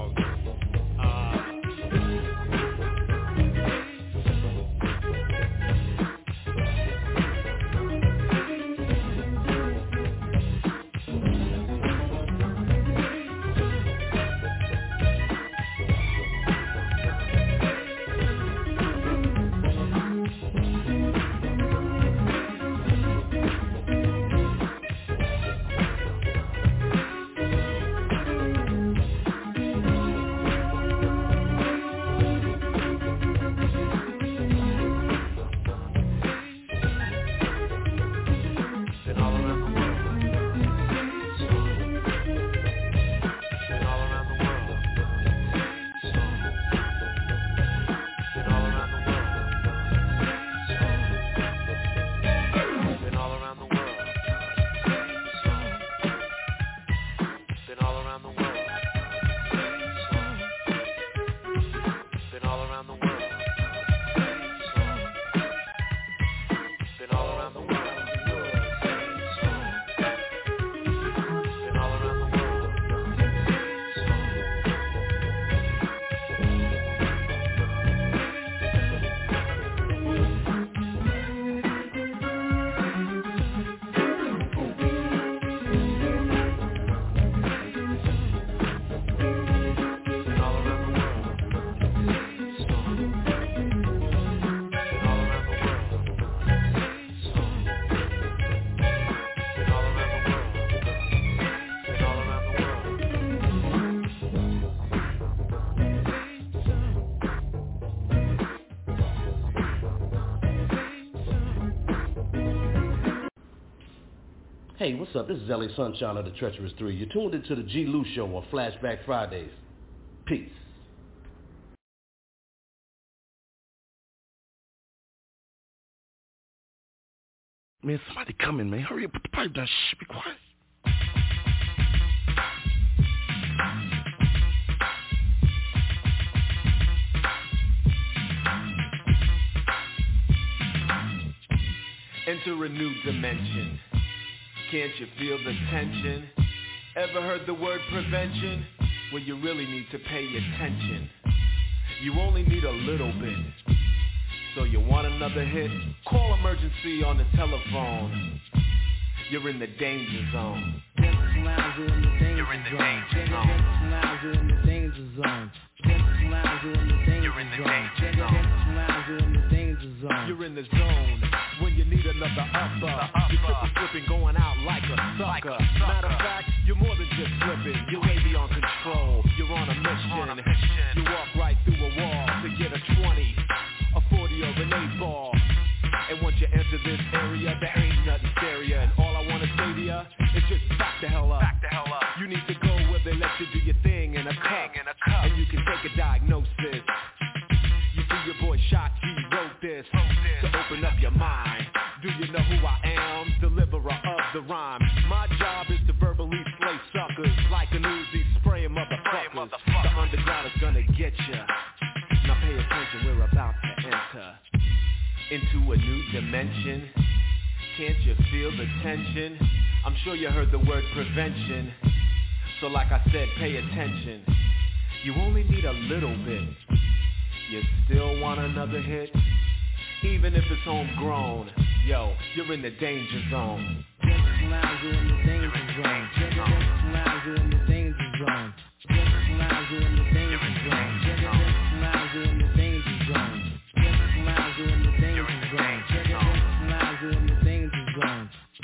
K: Hey, what's up? This is L.A. Sunshine of the Treacherous 3. You're tuned into the G. Lou Show on Flashback Fridays. Peace.
L: Man, somebody come in, man. Hurry up, put the pipe down. Shh, be quiet.
C: Enter a new dimension. Can't you feel the tension? Ever heard the word prevention? Well, you really need to pay attention. You only need a little bit. So you want another hit? Call emergency on the telephone. You're in the danger zone. You're in the danger zone. You're in the danger zone. You're in the zone when you need another upper. You're tripping, slipping, going out like a sucker. Matter of fact, you're more than just slipping. You're way beyond control. You're on a mission. You walk right through a wall to get a 20, a 40, or an 8-ball. And once you enter this area, there ain't nothing scarier. And all I wanna say to ya is just back the hell up. You need to go where they let you do your thing in a cup. And you can take a diagnosis. You see your boy Shock G wrote this to open up your mind. Do you know who I am? Deliverer of the rhyme. My job is to verbally slay suckers like an Uzi spraying motherfuckers. The underground is gonna get ya. Now pay attention, we're about to enter into a new dimension. Can't you feel the tension? I'm sure you heard the word prevention. So like I said, pay attention. You only need a little bit. You still want another hit? Even if it's homegrown, yo, you're in the danger zone. You're in the danger zone. You're in the danger zone. You're in the danger zone. You're in the danger zone. You're in the danger zone. You're in the danger zone. You're in the danger zone.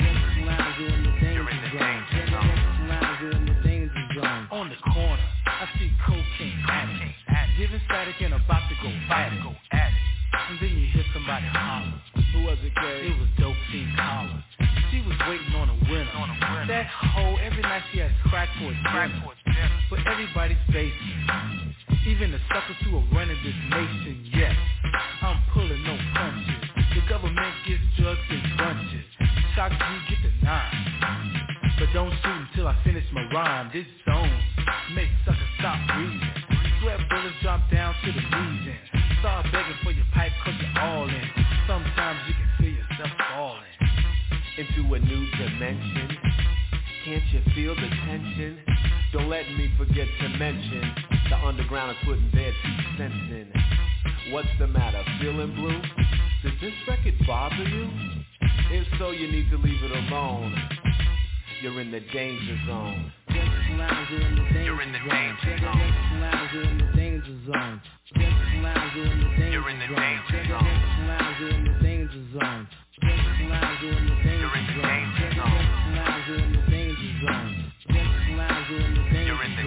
C: You're in the danger zone.
W: On the corner, I see cocaine addicts giving static and about to go at it. And then you hear somebody holler.
C: Who was it, Kay?
W: It was Dope Fiend Collar. She was waiting on a winner. That hoe, every night she has crack for dinner. But everybody's basement. Even the suckers who are running this nation, yes. I'm pulling no punches. The government gets drugs in bunches. Shock G, get the 9. But don't shoot until I finish my rhyme. This zone make suckers stop breathing. Sweat bullets drop down to the knees and start begging for your pipe cause you're all in. Sometimes you can feel yourself falling
C: into a new dimension. Can't you feel the tension? Don't let me forget to mention the underground is putting their 2 cents in. What's the matter, feeling blue? Does this record bother you? If so, you need to leave it alone. You're in the danger zone. You're in the danger zone. You're in the danger zone. You're in the danger zone. You're in the danger zone. You're in the danger zone. You're in the danger zone. You're in the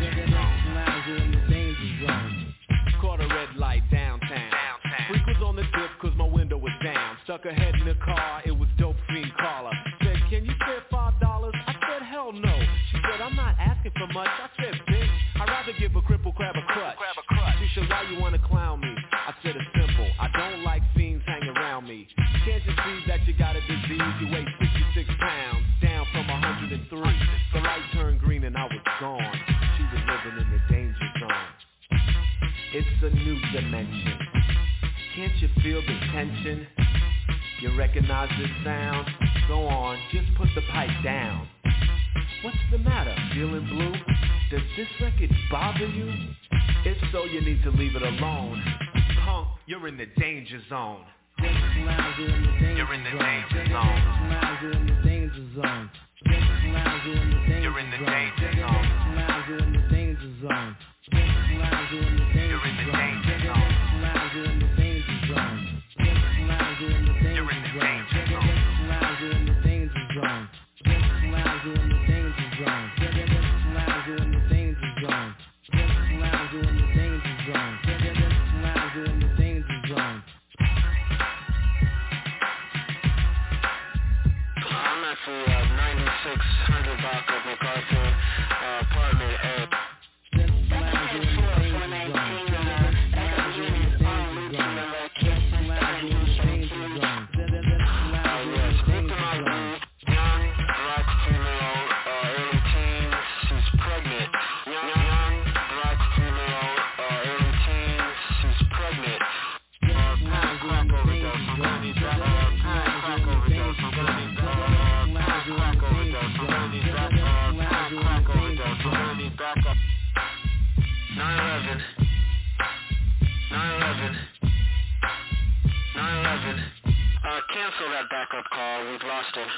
C: danger zone. Caught a red light downtown. Freak was on the dip cause my window was down. Stuck her head in the car, it was Dope Fiend Caller. Said, can you spare $5? I said, hell no. She said, I'm not asking for much. I said, bitch, I'd rather give a cripple crab a crutch. She said, why you wanna clown me? I said, it's simple. I don't like fiends hanging around me. Can't you see that you got a disease? You weigh 66 pounds, down from 103. The light turned green and I was gone. She was living in the danger zone. It's a new dimension. Can't you feel the tension? You recognize this sound? Go on, just put the pipe down. What's the matter, feeling blue? Does this record bother you? If so, you need to leave it alone. Punk, you're in the danger zone. You're in the danger zone. You're in the danger zone. You're in the danger zone. You're in the danger zone. You're in the danger zone. You're in the danger zone. You're in the danger zone. You're in the danger zone. You're in the danger zone. You're in the danger zone. You're in the danger zone. You're in the danger zone. You're in the danger zone. I'm actually 90
A: Cancel that backup call. We've lost her.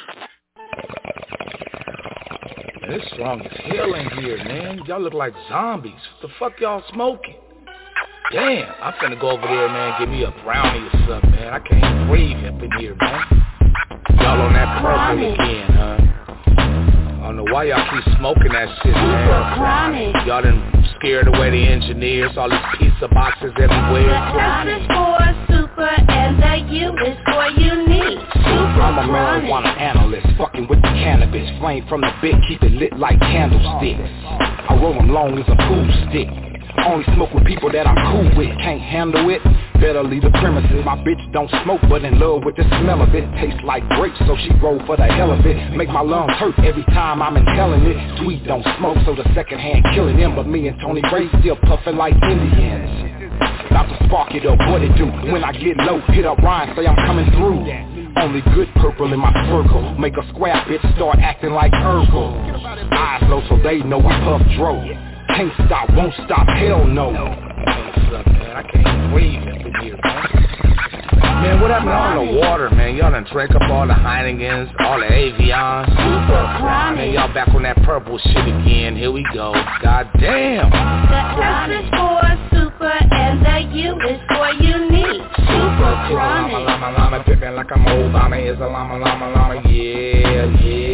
L: It's strong as hell in here, man. Y'all look like zombies. What the fuck y'all smoking? Damn, I'm finna go over there, man, give me a brownie or something, man. I can't even breathe up in here, man. Y'all on that purple again, huh? I don't know why y'all keep smoking that shit, man. Y'all done scared away the engineers, all these pizza boxes everywhere.
U: The S is for super and the U is for unique.
N: I'm a marijuana analyst, fucking with the cannabis. Flame from the bit, keep it lit like candlesticks. I roll them long as a pool stick. Only smoke with people that I'm cool with. Can't handle it, better leave the premises. My bitch don't smoke, but in love with the smell of it. Tastes like grapes, so she roll for the hell of it. Make my lungs hurt every time I'm inhaling it. Tweet don't smoke, so the second hand killing him. But me and Tony Ray still puffing like Indians. About to spark it up, what it do? When I get low, hit up Ryan, say I'm coming through. Only good purple in my circle. Make a square bitch start acting like Urkel. Eyes low so they know I puff dro. Can't stop, won't stop, hell no.
L: What's up, man? I can't breathe up in here, man. Man, what happened to all the water, man? Y'all done drank up all the Heinekens, all the Avions. Man, y'all back on that purple shit again. Here we go. God damn.
U: The S is for super and the U is for unique. Super chronic.
L: Llama, pippin' like I'm Obama. Is a llama. Yeah,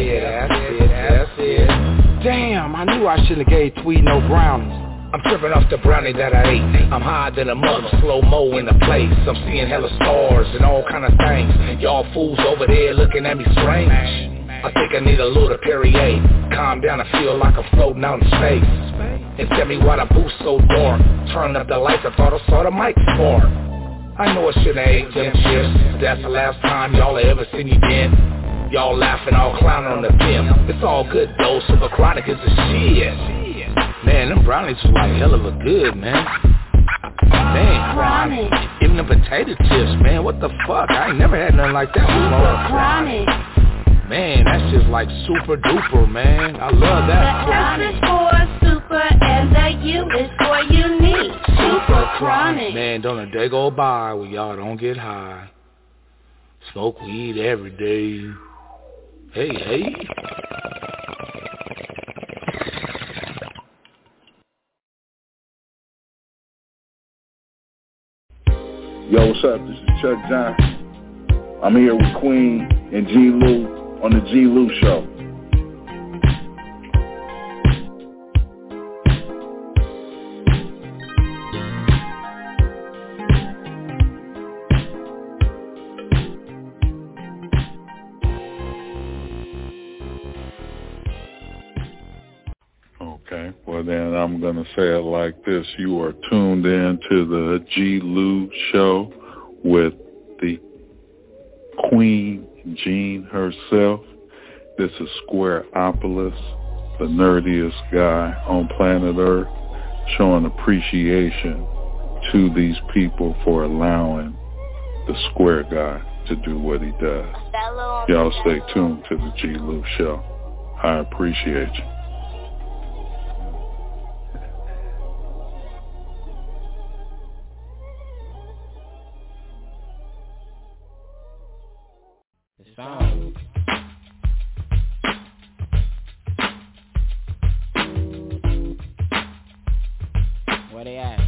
L: that's it. Damn, I knew I shouldn't have gave Tweed no brownies. I'm tripping off the brownie that I ate. I'm higher than a mother, slow-mo in the place. I'm seeing hella stars and all kind of things. Y'all fools over there looking at me strange. I think I need a little Perrier. Calm down, I feel like I'm floating out in space. And tell me why the booth's so dark. Turn up the lights, I thought I saw the mic spark. I know I shouldn't have ate them chips. That's the last time y'all ever seen me then. Y'all laughing, all clowning on the film. It's all good though, super chronic is the shit. Man, them brownies was like hell of a good, man. Man, even the potato chips, man, what the fuck? I ain't never had nothing like that before. Man, that's just like super duper, man. I love that.
U: The S is for super and the U is for unique. Super chronic.
L: Man, don't a day go by where y'all don't get high. Smoke weed every day. Hey.
Q: Yo, what's up? This is Chuck Johnson. I'm here with Queen and G. Lou on the G. Lou Show.
X: Okay, well then I'm going to say it like this. You are tuned in to the G. Lou Show with the Queen Jean herself. This is Squareopolis, the nerdiest guy on planet Earth, showing appreciation to these people for allowing the Square guy to do what he does. Y'all stay tuned to the G. Lou Show. I appreciate you.
Y: Where they at?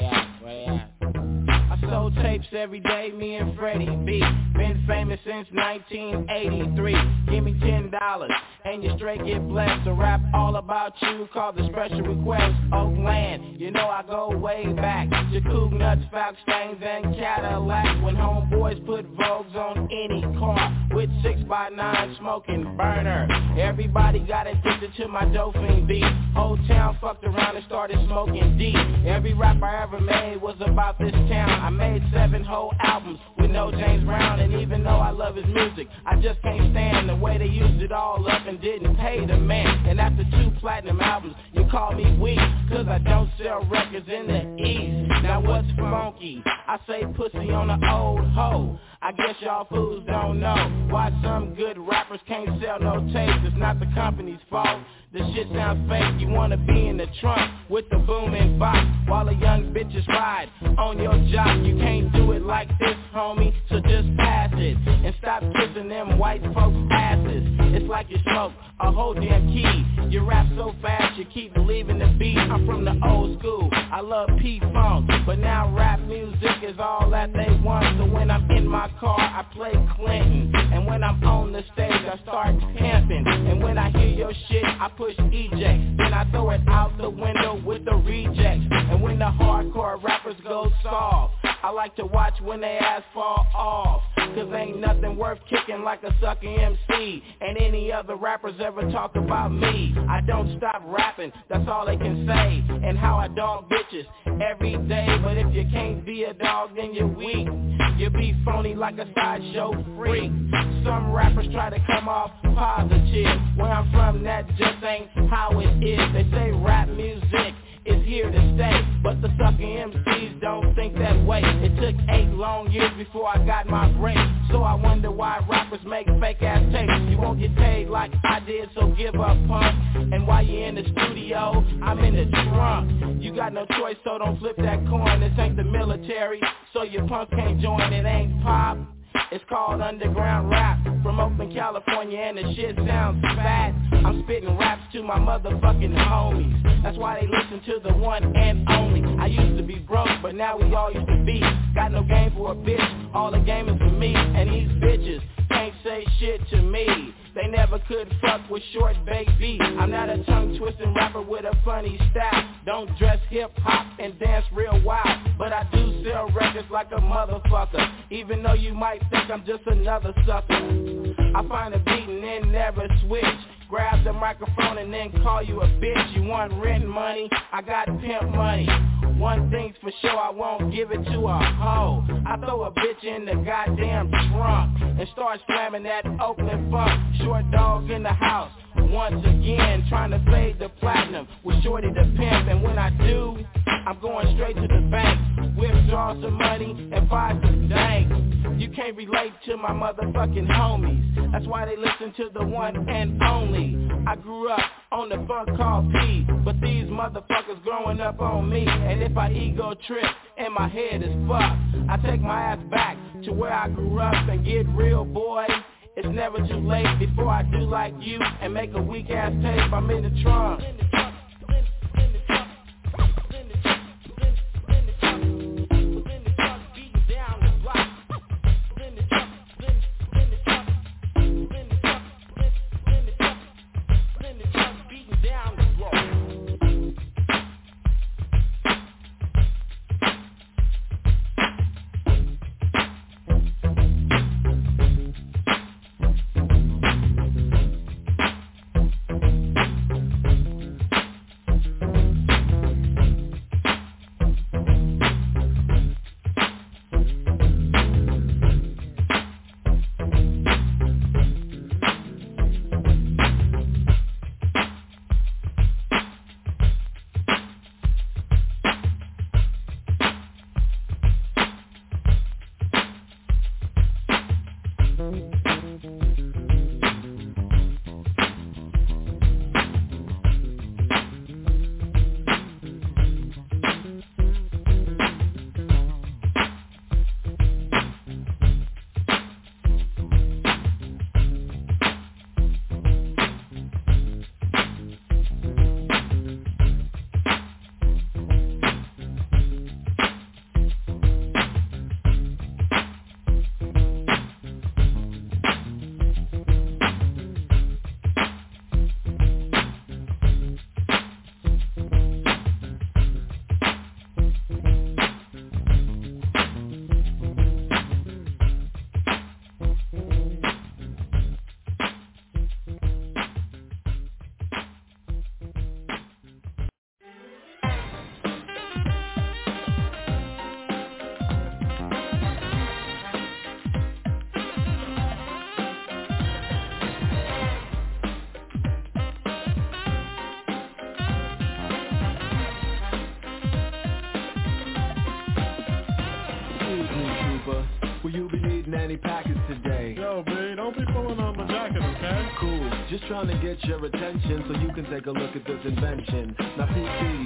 Y: I sold tapes every day, me and Freddie B. Been famous since 1983. Give me $10 and you straight get blessed. To rap all about you, call the special request. Oakland, you know I go way back. Jacoog nuts, Falcon stains, and Cadillac. When homeboys put Vogues on any car with 6x9 smoking burner. Everybody got addicted to my Dolphin beat. Whole town fucked around and started smoking deep. Every rap I ever made was about this town. I made 7 whole albums with no James Brown. And even though I love his music, I just can't stand the way they used it all up and didn't pay the man. And after 2 platinum albums, you call me weak, cause I don't sell records in the East. Now what's funky? I say pussy on the old hoe. I guess y'all fools don't know why some good rappers can't sell no tapes. It's not the company's fault. The shit sounds fake. You wanna be in the trunk with the booming box while the young bitches ride on your jock. You can't do it like this, homie, so just pass shit and stop kissing them white folks' asses. It's like you smoke a whole damn key. You rap so fast, you keep leaving the beat. I'm from the old school, I love P-Funk, but now rap music is all that they want. So when I'm in my car, I play Clinton, and when I'm on the stage, I start pimping. And when I hear your shit, I push eject, then I throw it out the window with the rejects. And when the hardcore rappers go soft, I like to watch when they ass fall off, cause ain't nothing worth kicking like a sucker MC. And any other rappers ever talk about me, I don't stop rapping, that's all they can say. And how I dog bitches every day, but if you can't be a dog then you're weak. You be phony like a sideshow freak. Some rappers try to come off positive, where I'm from that just ain't how it is. They say rap music is here to stay, but the sucker MCs don't think that way. It took 8 long years before I got my break, so I wonder why rappers make fake ass tapes. You won't get paid like I did, so give up, punk. And while you in the studio, I'm in the trunk. You got no choice, so don't flip that coin. This ain't the military, so your punk can't join. It ain't pop, it's called underground rap. From Oakland, California, and the shit sounds fat. I'm spitting raps to my motherfucking homies. That's why they listen to the one and only. I used to be broke, but now we all used to be. Got no game for a bitch, all the game is for me. And these bitches can't say shit to me. They never could fuck with short baby. I'm not a tongue-twisting rapper with a funny style. Don't dress hip-hop and dance real wild, but I do sell records like a motherfucker, even though you might think I'm just another sucker. I find a beat and then never switch. Grab the microphone and then call you a bitch. You want rent money? I got pimp money. One thing's for sure, I won't give it to a hoe. I throw a bitch in the goddamn trunk and start slamming that Oakland funk. Short dog in the house, once again, trying to fade the platinum with Shorty the pimp. And when I do, I'm going straight to the bank, withdraw some money and buy some dank. You can't relate to my motherfucking homies, that's why they listen to the one and only. I grew up on the funk called P, but these motherfuckers growing up on me. And if I ego trip and my head is fucked, I take my ass back to where I grew up and get real, boy. It's never too late before I do like you and make a weak ass tape. I'm in the trunk.
C: Will you be needing any packets today?
O: Yo, B, don't be pulling on my jacket, okay?
C: Cool, just trying to get your attention so you can take a look at this invention. Now PCs,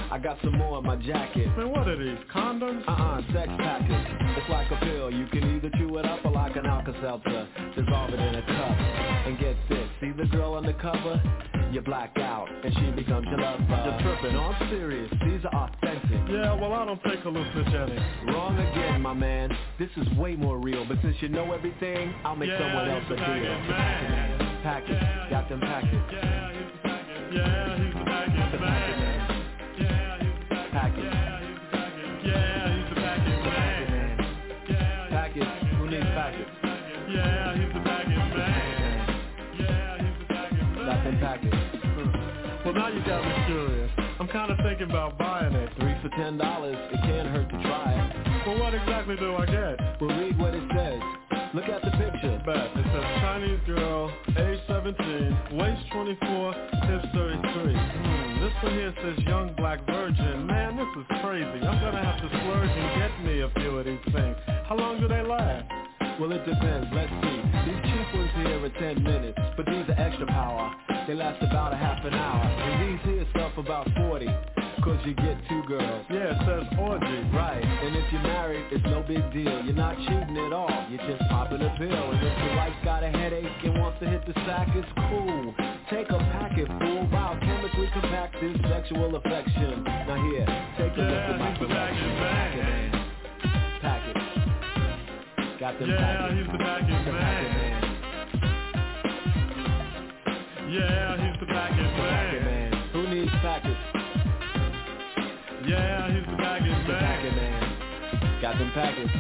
C: I got some more in my jacket.
O: Man, what are these, condoms?
C: Sex package. It's like a pill. You can either chew it up or like an Alka-Seltzer. Dissolve it in a cup. And get this, see the girl on the cover? You black out, and she becomes your lover. You're tripping. No, I'm serious. These are authentic.
O: Yeah, well, I don't take hallucinogenics.
C: Wrong again, my man. This is way more real. But since you know everything, I'll make someone else a deal. Package. Got them packets.
O: Yeah, he's the package. Yeah, he's the package.
C: The package man.
O: Yeah, he's the package.
C: Package.
O: Yeah, he's the package.
C: The package man. Package. Who needs package?
O: Yeah, he's the package man. Yeah, he's the package man.
C: Got them packets.
O: Well, now you got me curious. I'm kind of thinking about buying it.
C: 3 for $10. It can't hurt to try it.
O: Well, what exactly do I get?
C: Well, read what it says. Look at the picture.
O: Bet. It says Chinese girl, age 17, waist 24, hips 33. This one here says young black virgin. Man, this is crazy. I'm gonna have to splurge and get me a few of these things. How long do they last?
C: Well, it depends. Let's see. These cheap ones here are 10 minutes, but these are extra power. They last about a half an hour. And these here stuff about 40, cause you get 2 girls.
O: Yeah, it says orgy.
C: Right, and if you're married, it's no big deal. You're not cheating at all, you're just popping a pill. And if your wife's got a headache and wants to hit the sack, it's cool. Take a packet, fool. Biochemically compact this sexual affection. Now here, take a look at my selection. Packet man. Packet. Got them packets.
O: He's the package
C: the
O: man.
C: Packet man.
O: Yeah, he's the package
C: The packet man. Who needs packets?
O: Yeah, he's the package
C: The
O: man.
C: packet man. Got them packets.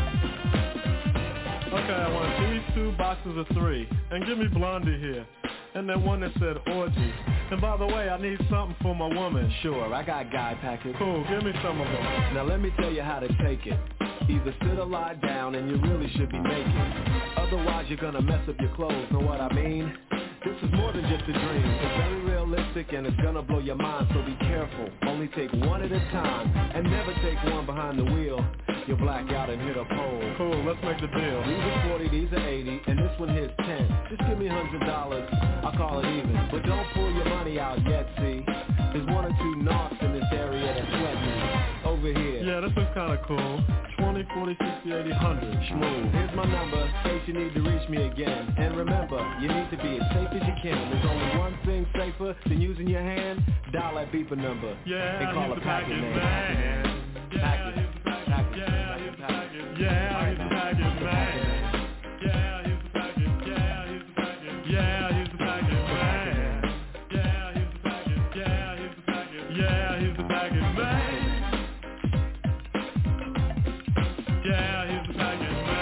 O: Okay, I want these 2 boxes of 3. And give me Blondie here. And then one that said orgy. And by the way, I need something for my woman.
C: Sure, I got guy packets.
O: Cool, give me some of them.
C: Now let me tell you how to take it. Either sit or lie down and you really should be naked. Otherwise you're gonna mess up your clothes, know what I mean? This is more than just a dream. It's very realistic and it's gonna blow your mind, so be careful. Only take one at a time and never take one behind the wheel. You'll black out and hit a pole.
O: Cool, let's make the deal.
C: These are 40, these are 80, and this one here's 10. Just give me $100, I'll call it even. But don't pull your money out yet, see? There's 1 or 2 knocks in this area that sweat me. Over here.
O: Yeah, this is kinda cool. 20, 40, 60, 80, 100.
C: Schmoo. Here's my number, in case you need to reach me again. And remember, you need to be as safe as you can. There's only one thing safer than using your hand. Dial that beeper number.
O: Yeah,
C: and call
O: he's
C: a
O: the
C: packet
O: package
C: man.
O: man.
C: Packet. Packet.
O: Yeah, he's the package. Yeah, he's the package man. Yeah, he's the package. Yeah, he's the package. Yeah, he's the package man. Yeah, he's the package. Yeah, he's the package. Yeah, he's the package man. Yeah, he's the package man.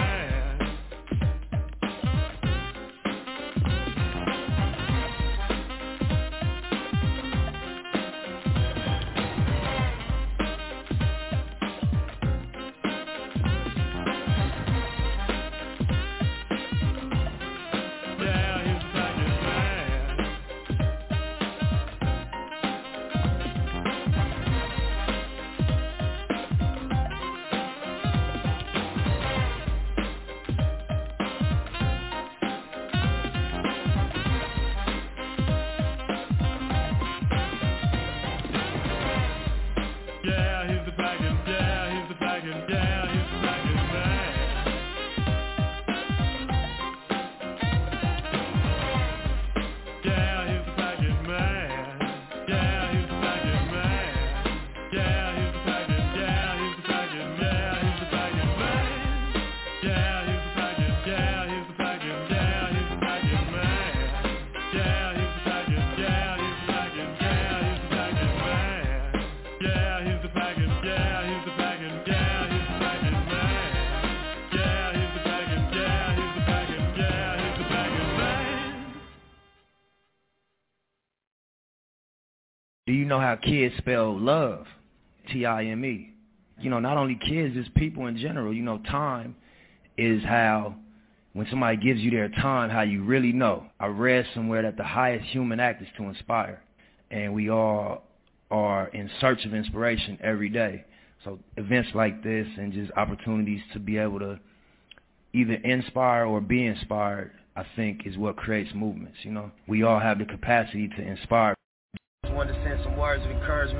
H: Do you know how kids spell love? T-I-M-E. You know, not only kids, it's people in general. You know, time is how, when somebody gives you their time, how you really know. I read somewhere that the highest human act is to inspire. And we all are in search of inspiration every day. So events like this and just opportunities to be able to either inspire or be inspired, I think, is what creates movements, you know. We all have the capacity to inspire.
I: I just wanted to send some words of encouragement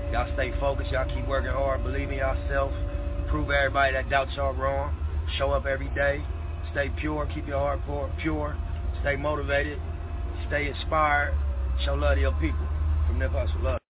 H: Y'all stay focused. Y'all keep working hard. Believe in yourself. Prove everybody that doubts y'all wrong. Show up every day. Stay pure. Keep your heart pure. Stay motivated. Stay inspired. Show love to your people. From Nip Hustle, love.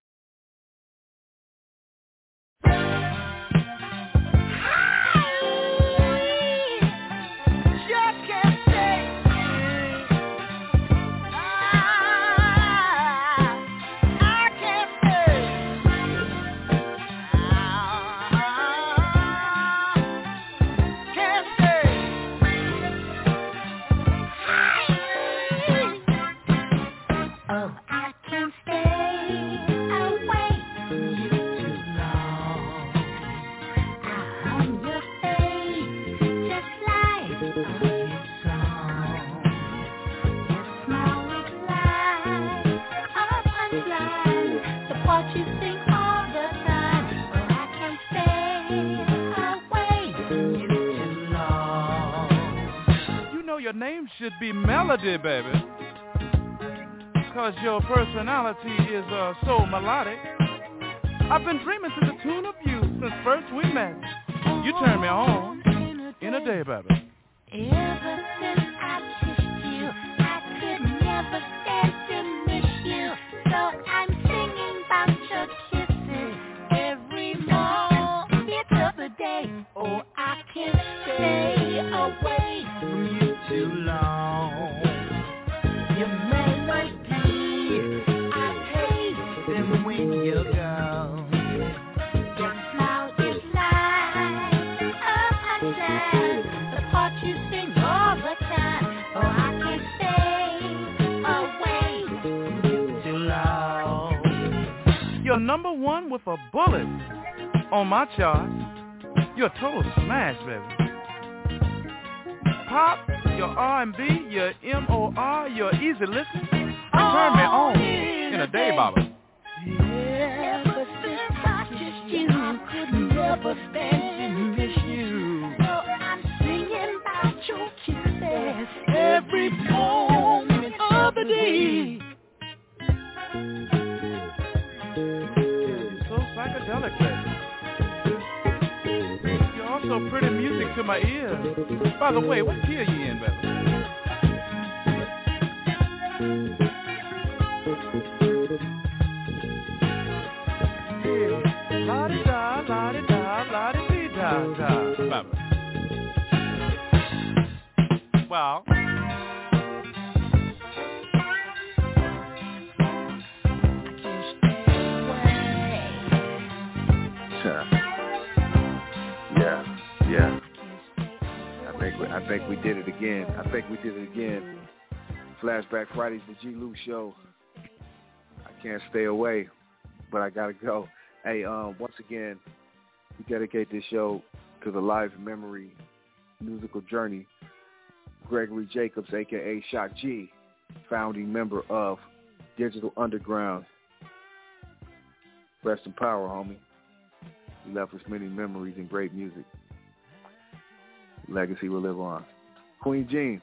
B: Your name should be Melody, baby, because your personality is so melodic. I've been dreaming to the tune of you since first we met. You turned me on in a day, baby.
U: Ever since I kissed you, I could never stand to miss you. So I'm singing about your kisses every moment of the day. Oh, I can't stay away from you too long. Your melody, I taste them when you're gone. Your smile is like a punchline, the part you sing all the time. Oh, I can't stay away from you too long.
B: You're number one with a bullet on my chart. You're a total smash, baby. Pop, your R&B, your M.O.R., your easy listen. You turn me on in a day, Baba.
U: Yeah, but since I kissed you, I could never stand to miss you. So I'm singing about your kisses every moment of the day.
B: So psychedelic, baby. So pretty music to my ears. By the way, what key are you in, baby? Hey, la-di-da, la-di-da, la-di-dee-da, da, baby. Well,
I: Yeah. I think we did it again. Flashback Fridays, the G. Lou Show. I can't stay away, but I gotta go. Hey, once again, we dedicate this show to the live memory musical journey. Gregory Jacobs, a.k.a. Shock G, founding member of Digital Underground. Rest in power, homie. He left us many memories and great music. Legacy will live on. Queen Jean.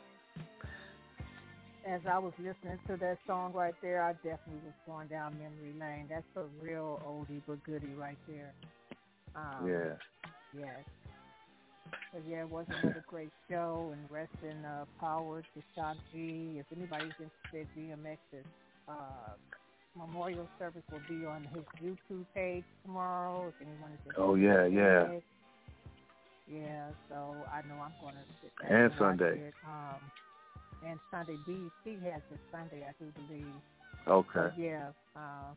M: As I was listening to that song right there, I definitely was going down memory lane. That's a real oldie but goodie right there.
I: Yeah.
M: Yes. But yeah, it was another great show, and rest in power to Shock G. If anybody's interested, DMX's memorial service will be on his YouTube page tomorrow. If anyone is interested.
I: Oh, yeah.
M: Yeah, so I know I'm going to sit back
I: and
M: Sunday.
I: Sunday.
M: And Sunday, BET has this Sunday, I do believe.
I: Okay.
M: So,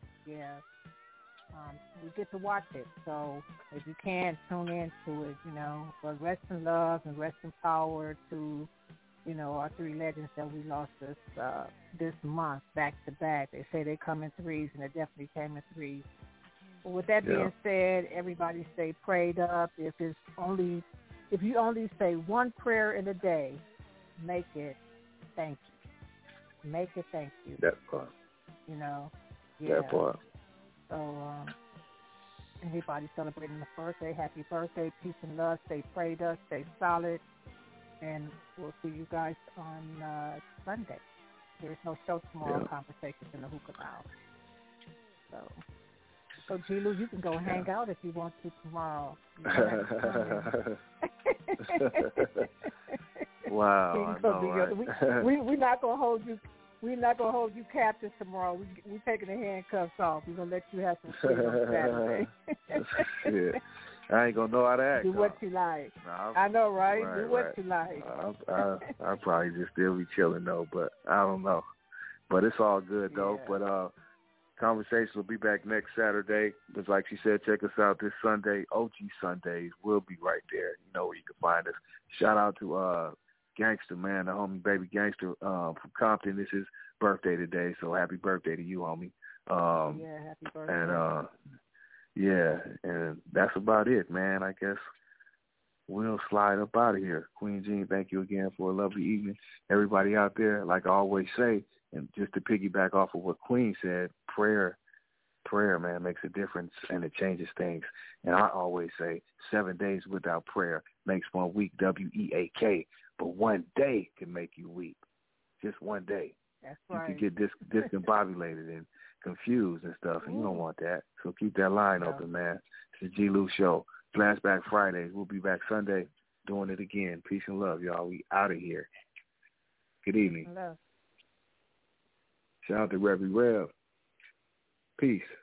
M: we get to watch it. So if you can, tune into it, But rest in love and rest in power to, our three legends that we lost this month back to back. They say they come in threes, and it definitely came in threes. Well, with that being said, everybody stay prayed up. If you only say one prayer in a day, make it thank you. Make it thank you.
I: That part. That part.
M: So, anybody celebrating the birthday, happy birthday, peace and love. Stay prayed up, stay solid, and we'll see you guys on Sunday. There's no show tomorrow. Conversations in the Hookah Lounge. So. So, G. Lou, you can go hang out if you want to tomorrow.
I: Wow, I know, right?
M: We're not gonna hold you. We're not gonna hold you captive tomorrow. We're taking the handcuffs off. We're gonna let you have some freedom on Saturday.
I: Shit. I ain't gonna know how to act.
M: Do what you like. I know, right? Do what you like.
I: I'll probably just still be chilling though, but I don't know. But it's all good though. Yeah. But Conversations will be back next Saturday. Just like she said, check us out this Sunday. OG Sundays. We'll be right there. You know where you can find us. Shout out to Gangster, man, the homie Baby Gangster from Compton. This is his birthday today, so happy birthday to you, homie.
M: Happy birthday.
I: And that's about it, man. I guess we'll slide up out of here. Queen Jean, thank you again for a lovely evening. Everybody out there, like I always say, and just to piggyback off of what Queen said, prayer, man, makes a difference, and it changes things. And I always say 7 days without prayer makes 1 week, WEAK. But 1 day can make you weak. Just 1 day.
M: That's right.
I: You can get discombobulated and confused and stuff, and you don't want that. So keep that line open, man. It's the G. Lou Show. Flashback Fridays. We'll be back Sunday doing it again. Peace and love, y'all. We out of here. Good evening.
M: Love.
I: Shout out to Reverend Rev. Peace.